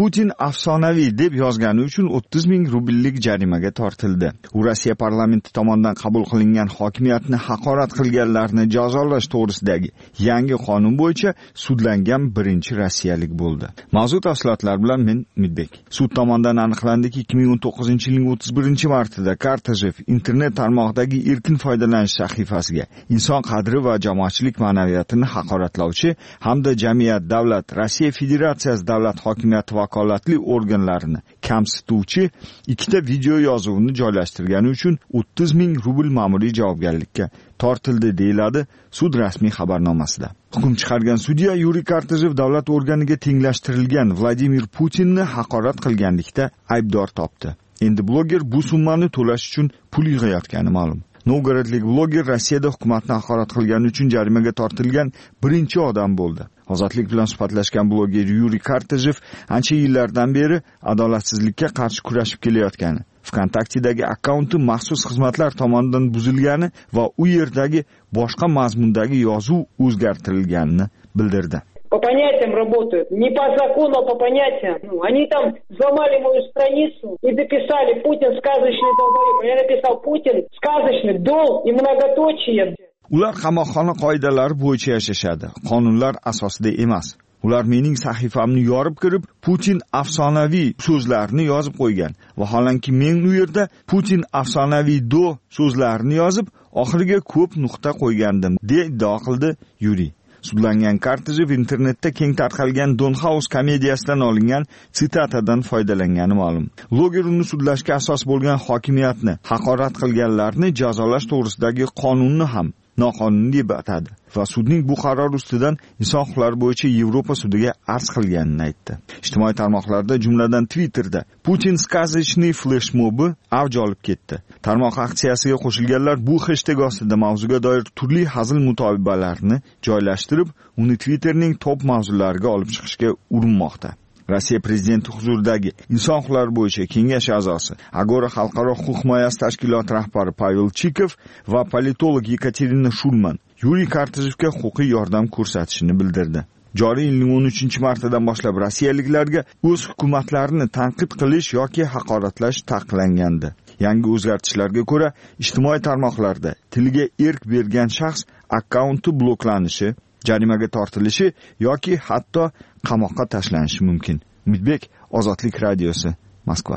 Putin afsonaviy deb yozgani uchun o'ttiz ming rubllik jarimaga tortildi. U Rossiya parlamenti tomonidan qabul qilingan hokimiyatni haqorat qilganlarni jazolash to'g'risidagi yangi qonun bo'yicha sudlangan birinchi rossiyalik bo'ldi. Mavzu tafsilotlar bilan men Umidbek. Sud tomonidan aniqlandiki, ikki ming o'n to'qqizinchi yilning o'ttiz birinchi martida Kartajev internet tarmog'idagi erkin foydalanish sahifasiga inson qadri va jamoatchilik ma'naviyatini haqoratlovchi hamda jamiyat, davlat, Rossiya Federatsiyasi davlat hokimiyati vakolatli organlarini kamsituvchi ikkita video yozuvni joylashtirgani uchun o'ttiz ming rubl ma'muriy javobgarlikka tortildi deyiladi sud rasmiy xabarnomasida. Hukm chiqargan sudya Yuriy Kartajev davlat organiga tenglashtirilgan Vladimir Putinni haqorat qilganlikda aybdor topdi. Endi bloger bu summani to'lash uchun pul yig'ayotgani ma'lum. Novgorodlik bloger Rossiyada hukumatni haqorat qilgani uchun jarimaga tortilgan birinchi odam bo'ldi. Ozodlik bilan suhbatlashgan bloger Yuriy Kartajev ancha yillardan beri adolatsizlikka qarshi kurashib kelayotgani, VKontaktedagi akkaunti maxsus xizmatlar tomonidan buzilgani va u yerdagi boshqa mazmundagi yozuv o'zgartirilganini bildirdi. По понятиям работают. Не по закону, а по понятиям. Ну, они там взломали мою страницу и дописали Путин сказочный долбоеб. Я написал Путин сказочный дол и многоточие. Ular qamoqxona qoidalari bo'yicha yashashadi, qonunlar asosida emas. Ular mening sahifamni yorib kirib, Putin afsonaviy so'zlarini yozib qo'ygan. Vaholanki men u yerda Putin afsonaviy do so'zlarini yozib, oxiriga ko'p nuqta qo'ygandim, deb iddao qildi Yuriy. Sudlangan Kartajev internetda keng tarqalgan Donhaus komediyasidan olingan sitatadan foydalangani ma'lum. Bloger uni sudlashga asos bo'lgan hokimiyatni haqorat qilganlarni jazolash to'g'risidagi qonunni ham noqonuniy deb atadi va sudning bu qaror ustidan inson huquqlari bo'yicha Yevropa sudiga arz qilganini aytdi. Ijtimoiy tarmoqlarda, jumladan Twitterda Putin сказочный flashmobi avj olib ketdi. Tarmoq aksiyasiga qo'shilganlar bu hashtag ostida mavzuga doir turli hazil mutobibalarni joylashtirib, uni Twitterning top mavzulariga olib chiqishga urinmoqda. Rossiya prezidenti huzuridagi inson huquqlari bo'yicha kengash a'zosi, Agora xalqaro huquq himoyasi tashkiloti rahbari Pavel Chikov va politolog Yekaterina Shulman Yuriy Kartajevga huquqiy yordam ko'rsatishini bildirdi. Joriy yilning o'n uchinchi martidan boshlab rossiyaliklarga o'z hukumatlarini tanqid qilish yoki haqoratlash taqiqlangandi. Yangi o'zgartishlarga ko'ra, ijtimoiy tarmoqlarda tiliga erk bergan shaxs akkaunti bloklanishi, jarimaga tortilishi yoki hatto qamoqqa tashlanishi mumkin. Umidbek, Ozodlik radiosi, Moskva.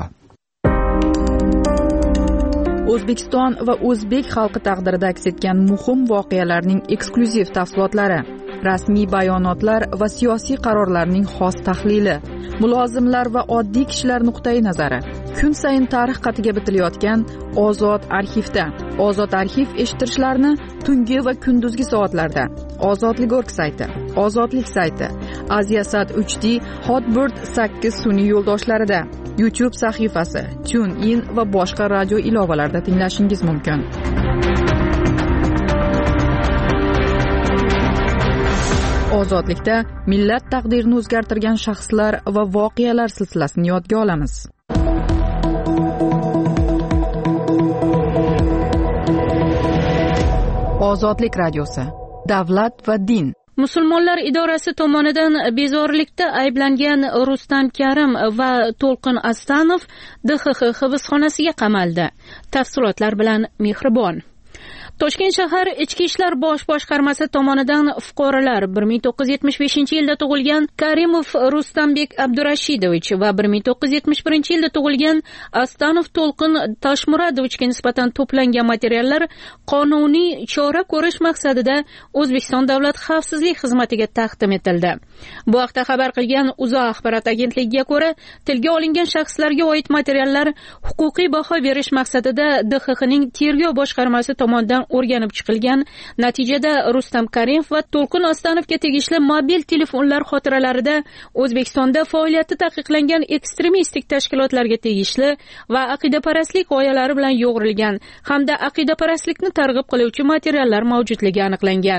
O'zbekiston va o'zbek xalqi taqdirida aks etgan muhim voqealarning eksklyuziv tafsilotlari, rasmiy bayonotlar va siyosiy qarorlarning xos tahlili, mulozimlar va oddiy kishilar nuqtai nazari. Kun sayin tarix qatiga bitilayotgan Ozod arxivda. Ozod arxiv eshittirishlarni tungi va kunduzgi soatlarda Ozodlik org sayti, Ozodlik sayti, Aziasat uch D, Hotbird sakkiz sun'iy yo'ldoshlarida, YouTube sahifasi, TuneIn va boshqa radio ilovalarida tinglashingiz mumkin. Ozodlikda millat taqdirini o'zgartirgan shaxslar va voqealar silsilasini yodga olamiz. Ozodlik radiosi. Davlat va din. Musulmonlar idorasi tomonidan bezorilikda ayblangan Rustam Karim va To'lqin Astanov D X X hibsxonasiga qamaldi. Tafsilotlar bilan Mehribon. Toshkent shahar Ichki ishlar bosh boshqarmasi tomonidan fuqarolar bir ming to'qqiz yuz yetmish beshinchi yilda tug'ilgan Karimov Rustambek Abdurashidovich va bir ming to'qqiz yuz yetmish birinchi yilda tug'ilgan Astanov To'lqin Toshmuradovichga nisbatan to'plangan materiallar qonuniy chora ko'rish maqsadida O'zbekiston Davlat xavfsizlik xizmatiga taqdim etildi. Bu haqda xabar qilgan UZA axborot agentligiga ko'ra, tilga olingan shaxslarga oid materiallar huquqiy baho berish maqsadida D X Xning tergov boshqarmasi tomonidan o'rganib chiqilgan. Natijada Rustam Karimov va To'lqin Astanovga tegishli mobil telefonlar xotiralarida O'zbekistonda faoliyati taqiqlangan ekstremistik tashkilotlarga tegishli va aqidaparastlik g'oyalari bilan yo'g'rilgan hamda aqidaparastlikni targ'ib qiluvchi materiallar mavjudligi aniqlangan.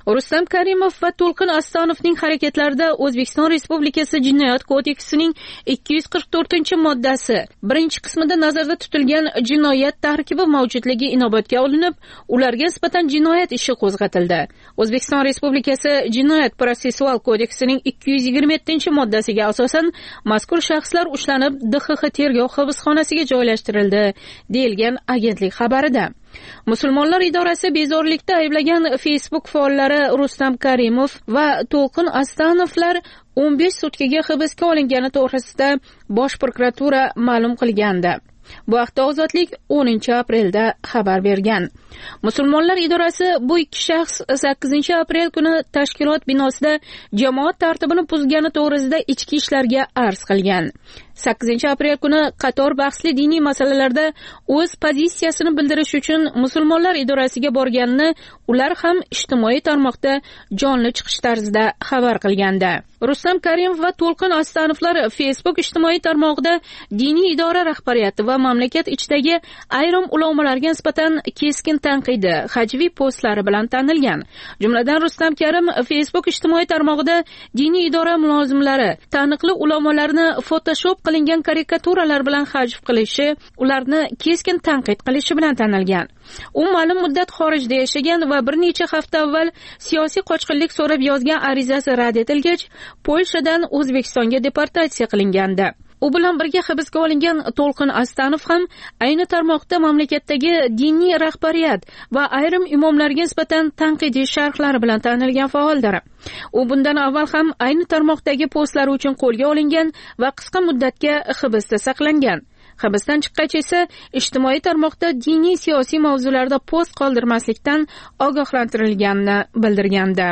Rustam Karimov va To'lqin Astonovning harakatlarida O'zbekiston Respublikasi Jinoyat kodeksining ikki yuz qirq to'rtinchi moddasi birinchi qismida nazarda tutilgan jinoyat tarkibi mavjudligi inobatga olinib, ularga nisbatan jinoyat ishi qo'zg'atildi. O'zbekiston Respublikasi Jinoyat protsessual kodeksining ikki yuz yigirma yettinchi moddasiga asosan mazkur shaxslar ushlanib D X X tergov hibsxonasiga joylashtirildi, deyilgan agentlik xabarida. Musulmonlar idorasi bezorilikda ayblagan Facebook faollari Rustam Karimov va To'lqin Astonovlar o'n besh sutkaga hibsga olingani to'g'risida Bosh prokuratura ma'lum qilgandi. Bu haqda Ozodlik o'ninchi aprelda xabar bergan. Musulmonlar idorasi bu ikki shaxs sakkizinchi aprel kuni tashkilot binosida jamoat tartibini buzgani to'g'risida ichki ishlarga arz qilgan. sakkizinchi aprel kuni qator bahsli diniy masalalarda o'z pozitsiyasini bildirish uchun musulmonlar idorasiga borganini ular ham ijtimoiy tarmoqda jonli chiqish tarzida xabar qilgandi. Rustam Karimov va To'lqin Astonovlar Facebook ijtimoiy tarmog'ida diniy idora rahbariyati va mamlakat ichidagi ayrim ulamolarga nisbatan keskin tanqidi, hajviy postlari bilan tanilgan. Jumladan Rustam Karim Facebook ijtimoiy tarmog'ida diniy idora mulozimlari taniqli ulamolarni Photoshop qilingan karikaturalar bilan hajv qilishi, ularni keskin tanqid qilishi bilan tanilgan. U ma'lum muddat xorijda yashagan va bir necha hafta avval siyosiy qochqinlik so'rab yozgan arizasi rad etilgach, Polshadan O'zbekistonga deportatsiya qilingandi. U bilan birga hibsga olingan To'lqin Astonov ham ayni tarmoqda mamlakatdagi diniy rahbariyat va ayrim imomlarga nisbatan tanqidiy sharhlari bilan tanilgan faoldir. U bundan avval ham ayni tarmoqdagi postlari uchun qo'lga olingan va qisqa muddatga hibsda saqlangan. Hibsdan chiqqach esa ijtimoiy tarmoqda diniy siyosiy mavzularda post qoldirmaslikdan ogohlantirilganini bildirgandi.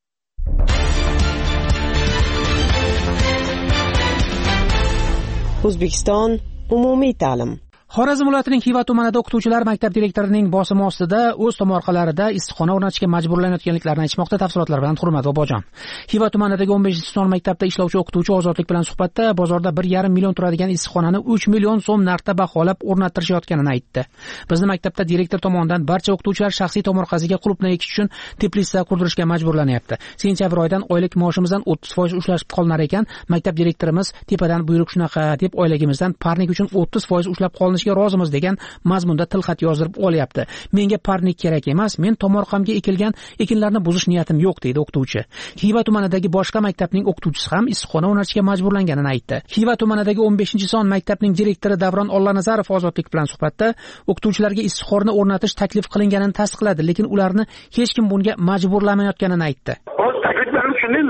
O'zbekiston umumiy ta'lim. Xorazm viloyatining Xiva tumanida o'qituvchilar maktab direktorining bosimi ostida o'z tomorqalarida issiqxona o'rnatishga majburlanayotganliklarini aytmoqda. Tafsilotlar bilan Hurmat Bobojon. Xiva tumanidagi o'n beshinchi son maktabda ishlovchi o'qituvchi Ozodlik bilan suhbatda bozorda bir yarim million turadigan issiqxonani uch million so'm narxda baholab o'rnattirishayotganini aytdi. Bizni maktabda direktor tomonidan barcha o'qituvchilar shaxsiy tomorqasiga qulupnay ekish uchun teplitsa qurdirishga majburlanyapti. Sentyabr oyidan oylik maoshimizdan o'ttiz foiz ushlashib qolinar ekan, maktab direktorimiz tepadan buyruq shunaqa deb oyligimizdan parnik uchun o'ttiz foiz ushlab qolinish rozimiz degan mazmunda tilxat yozdirib olyapti. Menga parnik kerak emas, men tomorqamga ekilgan ekinlarni buzish niyatim yo'q, deydi o'qituvchi. Xiva tumanidagi boshqa maktabning o'qituvchisi ham issiqxona o'rnatishga majburlanganini aytdi. Xiva tumanidagi o'n beshinchi son maktabning direktori Davron Ollanazarov Ozodlik bilan suhbatda o'qituvchilarga issiqxona o'rnatish taklif qilinganini tasdiqladi, lekin ularni hech kim bunga majburlamayotganini aytdi. O'z takliflarim shunday,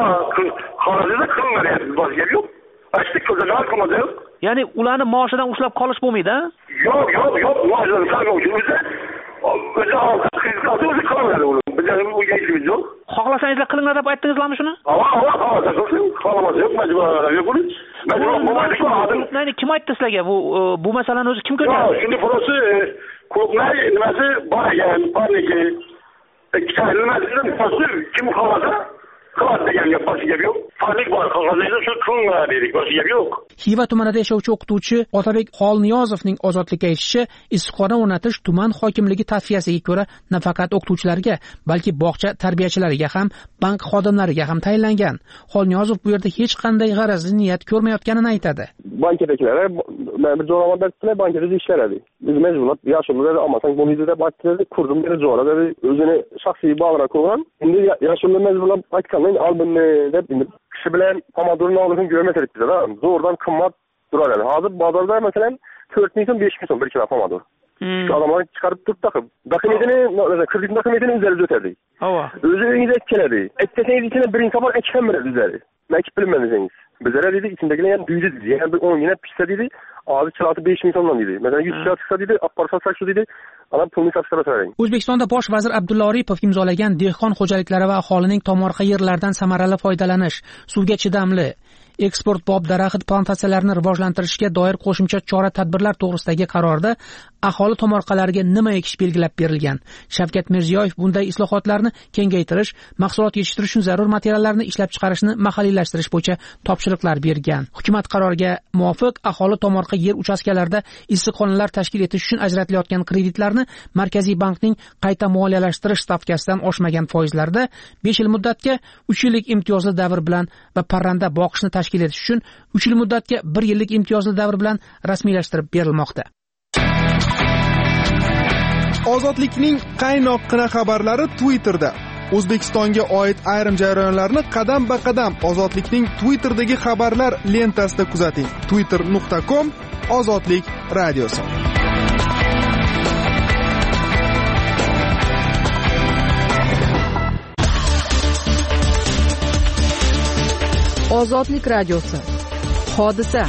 hozirda qilmayapti, bozga yo'q. Ashti ko'zlar qilmadi. Ya'ni ularni maoshidan ushlab qolish bo'lmaydi-a? Yo'q, yo'q, yo'q, maoshidan ushlab o'zi o'zi hozir o'zi qiladi uni. Bizning u yeyishimiz yo'q. Xohlasangizlar qilinglar deb aytdingizlarmi shuni? Ha, ha, ha, xohlamas yo'q, majburlar yo'q uni. Majburlar kim aytdi sizlarga bu bu masalani o'zi kim ko'tardi? Yo'q, shuni prosi klublar nimasi bor ekan, parniki. Ikkita nimasidan prosi kim xohlasa qiladi degan gap boshiga yo'q. Parnik bor, qog'ozda shu kunga dedik, boshiga yo'q. Xiva tumanida yashovchi o'qituvchi Otabek Xolniyozovning Ozodlikka aytishicha, issiqxona o'rnatish tuman hokimligi tavsiyasiga ko'ra nafaqat o'qituvchilarga, balki bog'cha tarbiyachilariga ham, bank xodimlariga ham tayinlangan. Xolniyozov bu yerda hech qanday g'arazli niyat ko'rmayotganini aytadi. Bankadagilar bir joylarda sizlar bankada ishlaradi. Biz mezunlar yoshimizda olmasang bo'lmaydi deb aytdi, kurdim bir joylarda o'zini shaxsiy bog'ra qo'ygan. Endi yoshimda mezunlar aytganlar albinni deb kishi bilan pomidorni olishni ko'rmasak bizda zo'rdan qimmat turadi. Hozir bozorda masalan to'rt ming so'm, besh ming so'm bir kilo pomidor. Shu odamlar chiqarib turibdi. Dokumentini, kredit dokumentini o'zlari o'tadi. Hava. O'zi uyingizga keladi. Aytsangiz ichida bir inson bor, ikki ham biladi o'zlari. Naki bilmasangiz. Bizlar dedi içindekiler yani büyüdü dedi. Yani bir on güne pişse dedi. Ağzı çilatı beş ming so'mdan dedi. Mesela yüz kilo çıksa dedi. Apparsa saksı dedi. Adam pulni satışlara sarayın. O'zbekistonda bosh vazir Abdulla Oripov imzolagan dehqon xo'jaliklari va aholining tomorqa yerlaridan samarali foydalanish, suvga chidamli eksportbop daraxt plantatsiyalarini rivojlantirishga doir qo'shimcha chora-tadbirlar to'g'risidagi qarorda aholi tomorqalariga nima ekish belgilab berilgan. Shavkat Mirziyoyev bunday islohotlarni kengaytirish, mahsulot yetishtirish uchun zarur materiallarni ishlab chiqarishni mahalliylashtirish bo'yicha topshiriqlar bergan. Hukumat qaroriga muvofiq aholi tomorqa yer uchastkalarida issiqxonalar tashkil etish uchun ajratilayotgan kreditlarni Markaziy bankning qayta moliyalashtirish stavkasidan oshmagan foizlarda besh yil muddatga uch yillik imtiyozli davr bilan va parranda boqishni tashkil etish uchun uch yil muddatga bir yillik imtiyozli davr bilan rasmiylashtirib berilmoqda. Ozodlikning qaynoqqina xabarlari Twitterda. O'zbekistonga oid ayrim jarayonlarni qadam-ba-qadam Ozodlikning Twitterdagi xabarlar lentasida kuzating. twitter nuqta com Ozodlik radiosi. Ozodlik radiosi. Hodisa.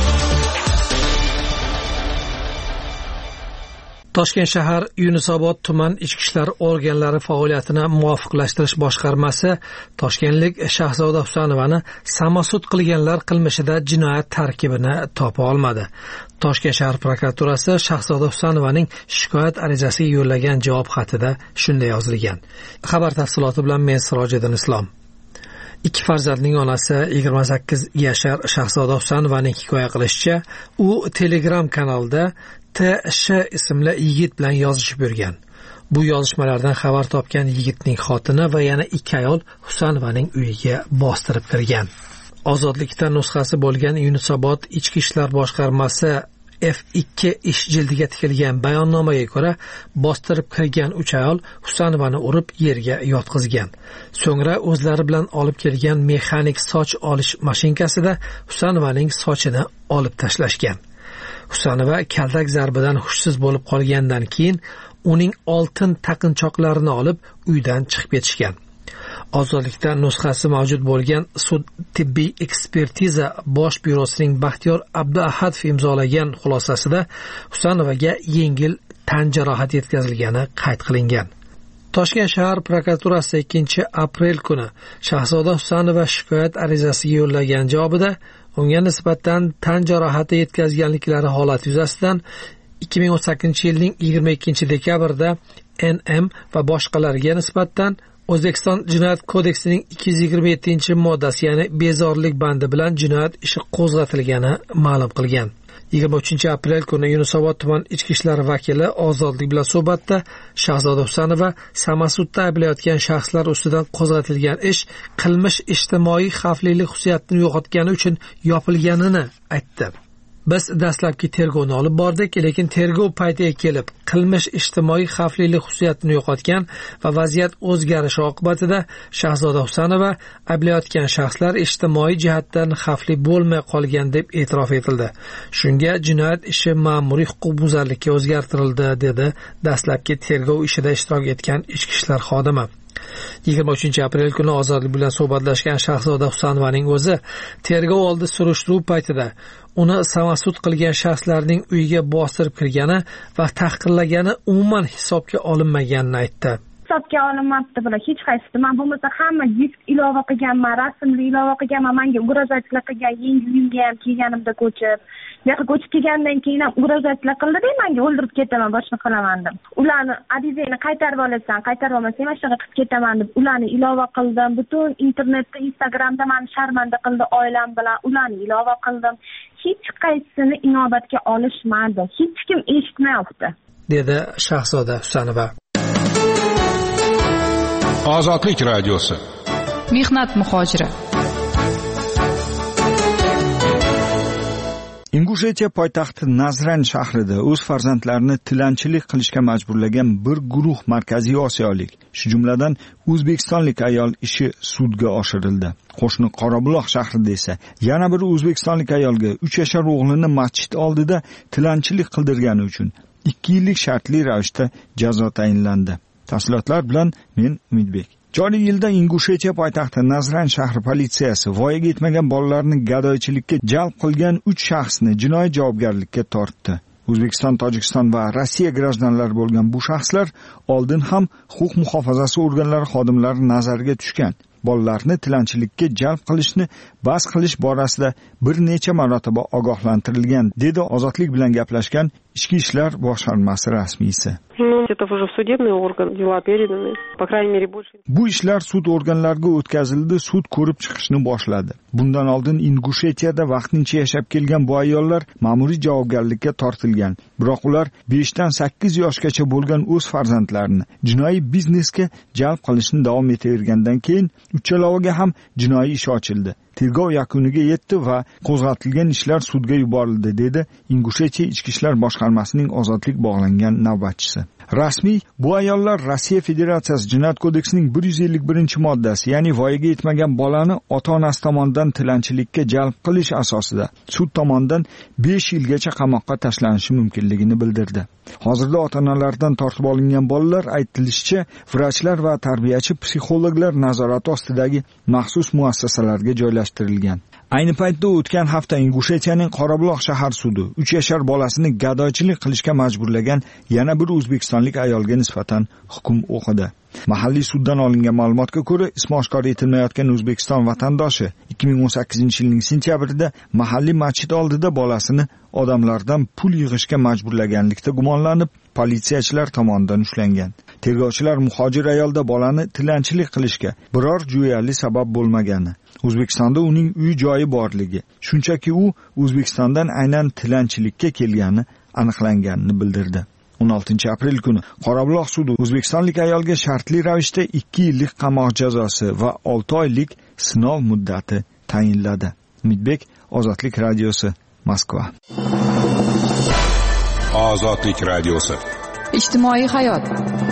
Toshkent shahar Yunusobod tuman ichki ishlar organlari faoliyatini muvofiqlashtirish boshqarmasi toshkentlik Shahzoda Husanovani samosud qilganlar qilmishida jinoyat tarkibini topa olmadi. Toshkent shahar prokuraturasi Shahzoda Husanovaning shikoyat arizasiga yo'llagan javob xatida shunday yozilgan. Xabar tafsiloti bilan men Sirojiddin Islom. Ikki farzandning onasi yigirma sakkiz yashar Shahzoda Husanovaning hikoya qilishicha, u Telegram kanalida T Sh ismli yigit bilan yozishib yurgan. Bu yozishmalardan xabar topgan yigitning xotini va yana ikki ayol Husanovaning uyiga bostirib kirgan. Ozodlikda nusxasi bo'lgan Yunusobod ichki ishlar boshqarmasi F ikki ish jildiga tikilgan bayonnomaga ko'ra, bostirib kirgan uch ayol Husanovani urib yerga yotqizgan. So'ngra o'zlari bilan olib kelgan mexanik soch olish mashinkasida Husanovaning sochini olib tashlashgan. Husanova kaltak zarbidan hushsiz bo'lib qolgandan keyin uning oltin taqinchoqlarini olib uydan chiqib ketishgan. Ozodlikda nusxasi mavjud bo'lgan sud tibbiy ekspertiza bosh byurosining Baxtiyor Abduahadov imzolagan xulosasida Husanovaga yengil tan jarohati yetkazilgani qayd qilingan. Toshkent shahar prokuraturasi ikkinchi aprel kuni Shahzoda Husanova shikoyat arizasiga yo'llagan javobida unga nisbatan tan jarohati yetkazganliklari holati yuzasidan ikki ming o'n sakkizinchi yilning yigirma ikkinchi dekabrida N M va boshqalarga nisbatan O'zbekiston Jinoyat kodeksining ikki yuz yigirma yettinchi moddasi, ya'ni bezorilik bandi bilan jinoyat ishi qo'zg'atilgani ma'lum qilgan. yigirma uchinchi aprel kuni Yunusobod tuman ichki ishlar vakili Ozodlik bilan suhbatda Shahzoda Husanova samosudda ayblayotgan shaxslar ustidan qo'zg'atilgan ish qilmish ijtimoiy xavflilik xususiyatini yo'qotgani uchun yopilganini aytdi. Biz dastlabki tergovni olib bordik, lekin tergov paytiga kelib qilmish ijtimoiy xavflilik xususiyatini yo'qotgan va vaziyat o'zgarishi oqibatida Shahzoda Husanova ayblayotgan shaxslar ijtimoiy jihatdan xavfli bo'lmay qolgan deb e'tirof etildi. Shunga jinoyat ishi ma'muriy huquqbuzarlikka o'zgartirildi, dedi dastlabki tergov ishida ishtirok etgan ichki ishlar xodimi. yigirma uchinchi aprel kuni Ozodlik bilan suhbatlashgan Shahzoda Husanovaning o'zi tergov oldi surishtiruv paytida uni samosud qilgan shaxslarning uyiga bostirib kirgani va tahqirlagani umuman hisobga olinmaganini aytdi. Hisobga olinmabdi bular hech qaysisi. Men bo'lmasa hamma disk ilova qilganman, rasmli ilova qilganman, menga ugrozatlar qilgan, yangi uyimga ham kelganimda ko'chib. Yo'q, ko'chib kelgandan keyin ham ugrozatlar qildi-da, menga o'ldirib ketaman, boshqa qilaman deb. Ularni adizayni qaytarib olasan, qaytarib olmasang men shunaqa qilib ketaman deb ularni ilova qildim. Butun internetda, Instagramda meni sharmanda qildi oilam bilan, ularni ilova qildim. Hech qaysini inobatga olishmadi. Hech kim eshitmayapti, dedi Shahzoda Husanova. Ozodlik radiosi. Mehnat muhojiri. Ingushetiya poytaxti Nazran shahrida o'z farzandlarini tilanchilik qilishga majburlagan bir guruh Markaziy Osiyolik, shu jumladan o'zbekistonlik ayol ishi sudga oshirildi. Qo'shni Qorabuloq shahrida esa yana bir o'zbekistonlik ayolga uch yashar o'g'lini masjid oldida tilanchilik qildirgani uchun ikki yillik shartli ravishda jazo tayinlandi. Tafsilotlar bilan men Umidbek. Joriy yilda Ingushetiya poytaxti Nazran shahri politsiyasi voyaga yetmagan bolalarni gadoychilikka jalb qilgan uch shaxsni jinoiy javobgarlikka tortdi. O'zbekiston, Tojikiston va Rossiya grajdanlari bo'lgan bu shaxslar oldin ham huquq muhofazasi organlari xodimlari nazariga tushgan. bolalarni tilanchilikka jalb qilishni bas qilish borasida bir necha marotaba ogohlantirilgan, dedi Ozodlik bilan gaplashgan Ichki ishlar boshqarmasi rasmiysi. Bu ishlar sud organlariga o'tkazildi, sud ko'rib chiqishni boshladi. Bundan oldin Ingushetiyada vaqtincha yashab kelgan bu ayollar ma'muriy javobgarlikka tortilgan. Biroq ular besh dan sakkiz yoshgacha bo'lgan o'z farzandlarini jinoiy biznesga jalb qilishni davom etavergandan keyin uchaloviga ham jinoiy ish ochildi. Tergov yakuniga yetdi va qo'zg'atilgan ishlar sudga yuborildi, dedi Ingushetiya Ichki ishlar boshqarmasining ozodlik bog'langan navbatchisi. Rasmiy bu ayollar Rossiya Federatsiyasi Jinoyat kodeksining bir yuz ellik birinchi moddasi, ya'ni voyaga yetmagan bolani ota-onasi tomonidan tilanchilikka jalb qilish asosida sud tomonidan besh yilgacha qamoqqa tashlanishi mumkinligini bildirdi. Hozirda ota-onalardan tortib olingan bolalar aytilishicha vrachlar va tarbiyachi psixologlar nazorati ostidagi maxsus muassasalarga joylashtirilgan. Ayni paytda o'tgan hafta Ingushetiyaning Qorabuloq shahar sudi uch yashar bolasini gadochilik qilishga majburlagan yana bir o'zbekistonlik ayolga nisbatan hukm o'qidi. Mahalliy suddan olingan ma'lumotga ko'ra, ismi oshkor etilmayotgan O'zbekiston vatandoshi ikki ming o'n sakkizinchi yilning sentyabrida mahalliy masjid oldida bolasini odamlardan pul yig'ishga majburlaganlikda gumonlanib, politsiyachilar tomonidan ushlangan. Tergovchilar muhojir ayolda bolani tilanchilik qilishga biror jo'yali sabab bo'lmagani, O'zbekistonda uning uy joyi borligi, shunchaki u O'zbekistondan aynan tilanchilikka kelgani aniqlanganini bildirdi. o'n oltinchi aprel kuni Qorabuloq sudi o'zbekistonlik ayolga shartli ravishda ikki yillik qamoq jazosi va olti oylik sinov muddati tayinladi. Umidbek, Ozodlik radiosi, Moskva. Ozodlik radiosi. Ijtimoiy hayot.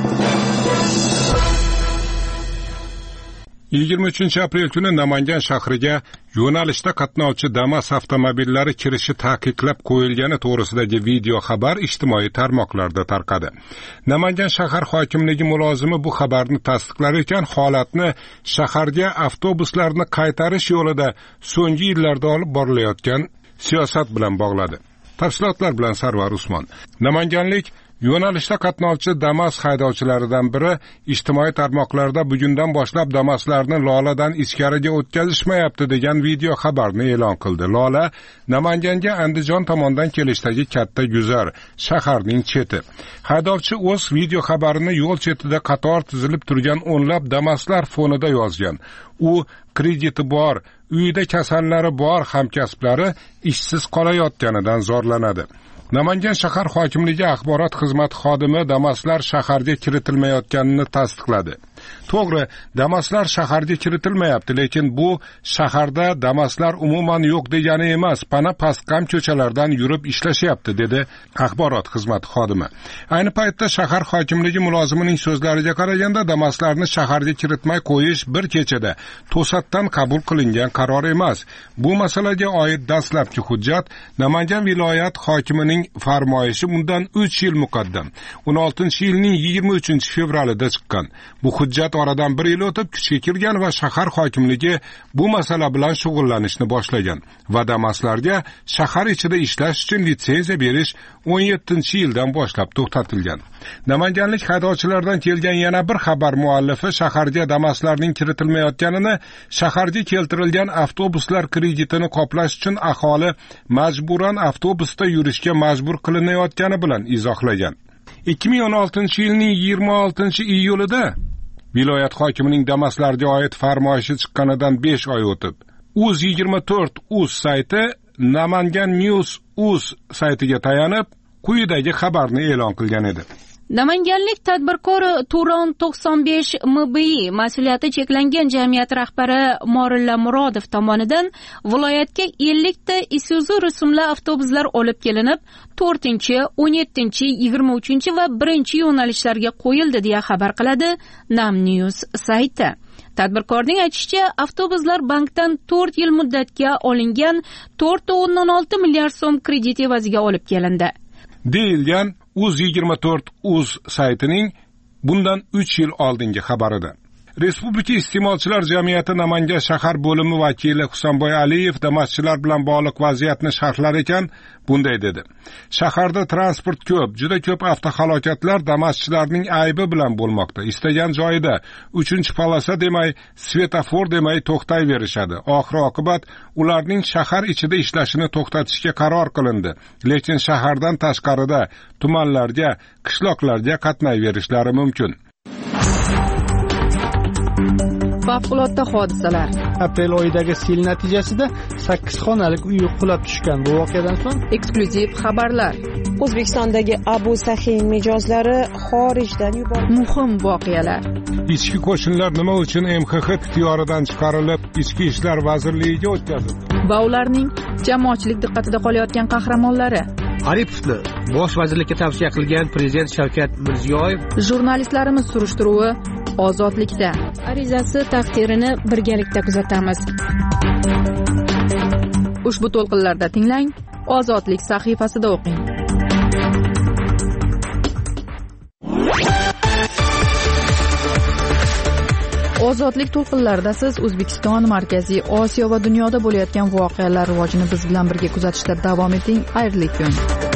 yigirma uchinchi aprel kuni Namangan shahriga yo'nalishda qatnovchi Damas avtomobillari kirishi taqiqlab qo'yilgani to'g'risidagi video xabar ijtimoiy tarmoqlarda tarqadi. Namangan shahar hokimligi mulozimi bu xabarni tasdiqlar ekan, holatni shaharga avtobuslarni qaytarish yo'lida so'nggi yillarda olib borilayotgan siyosat bilan bog'ladi. Tafsilotlar bilan Sarvar Usmon. Namanganlik yo'nalishda qatnovchi Damas haydovchilaridan biri ijtimoiy tarmoqlarda bugundan boshlab Damaslarni Loladan ichkariga o'tkazishmayapti degan video xabarni e'lon qildi. Lola Namanganga Andijon tomondan kelishdagi katta guzar, shaharning cheti. Haydovchi o'z video xabarini yo'l chetida qator tizilib turgan o'nlab Damaslar fonida yozgan. U krediti bor, uyida kasallari bor hamkasblari ishsiz qolayotganidan zorlanadi. Namangan shahar hokimligi axborot xizmati xodimi Damaslar shaharga kiritilmayotganini tasdiqladi. To'g'ri, Damaslar shaharga kiritilmayapti, lekin bu shaharda Damaslar umuman yo'q degani emas, pana pastqam ko'chalardan yurib ishlashyapti, dedi axborot xizmati xodimi. Ayni paytda shahar hokimligi mulozimining so'zlariga qaraganda Damaslarni shaharga kiritmay qo'yish bir kechada to'satdan qabul qilingan qaror emas. Bu masalaga oid dastlabki hujjat Namangan viloyat hokimining farmoyishi bundan uch yil muqaddam o'n oltinchi yilning yigirma uchinchi fevralida chiqqan. Bu hujjat oradan bir yil o'tib kuchga kirgan va shahar hokimligi bu masala bilan shug'ullanishni boshlagan va Damaslarga shahar ichida ishlash uchun litsenziya berish o'n yettinchi yildan boshlab to'xtatilgan. Namanganlik haydovchilardan kelgan yana bir xabar muallifi shaharga Damaslarning kiritilmayotganini, shaharga keltirilgan avtobuslar kreditini qoplash uchun aholi majburan avtobusda yurishga majbur qilinayotgani bilan izohlagan. ikki ming o'n oltinchi yilning yigirma oltinchi iyulida viloyat hokimining Damaslarga oid farmoyishi chiqqanidan besh oy o'tib, uz yigirma to'rt uz sayti Namangan News uz saytiga tayanib quyidagi xabarni e'lon qilgan edi. Namanganlik tadbirkor Turon to'qson besh M B I mas'uliyati cheklangan jamiyat rahbari Morilla Murodov tomonidan viloyatga ellik ta Isuzu rusumli avtobuslar olib kelinib, to'rtinchi, o'n yettinchi, yigirma uchinchi va birinchi yo'nalishlarga qo'yildi deya xabar qiladi Nam News sayti. Tadbirkorning aytishicha, avtobuslar bankdan to'rt yil muddatga olingan to'rt nuqta o'ndan olti milliard so'm kredit evaziga olib kelindi. Deyilgan uz yigirma to'rt uz saytining bundan uch yil oldingi xabarida. Respublika iste'molchilar jamiyati Namangan shahar bo'limi vakili Husanboy Aliyev damaschilar bilan bog'liq vaziyatni sharhlar ekan, bunday dedi. Shaharda transport ko'p, juda ko'p avtohalokatlar damaschilarning aybi bilan bo'lmoqda. Istagan joyida uchinchi polosa demay, svetofor demay to'xtayverishadi. Oxir oqibat ularning shahar ichida ishlashini to'xtatishga qaror qilindi. Lekin shahardan tashqarida tumanlarga, qishloqlarga qatnayverishlari mumkin. Favqulodda hodisalar. Aprel oyidagi sel natijasida sakkiz xonalik uy qulab tushgan. Bu voqeadan so'ng eksklyuziv xabarlar. O'zbekistondagi Abu Sahin mijozlari xorijdan yuborildi. Muhim voqealar. Ichki qo'shinlar nima uchun M X X ixtiyoridan chiqarilib, Ichki ishlar vazirligiga o'tkazildi? Va ularning jamoatchilik diqqatida qolayotgan qahramonlari. Aripovni bosh vazirlikka tavsiya qilgan prezident Shavkat Mirziyoyev. Jurnalistlarimiz surishtiruvi ozodlikda. Arizasi taqdirini birgalikda kuzatamiz. Ushbu to'lqinlarda tinglang, Ozodlik sahifasida o'qing. Ozodlik to'lqinlarida siz O'zbekiston, Markaziy Osiyo va dunyoda bo'layotgan voqealar rivojini biz bilan birga kuzatishda davom eting. Xayrli kun.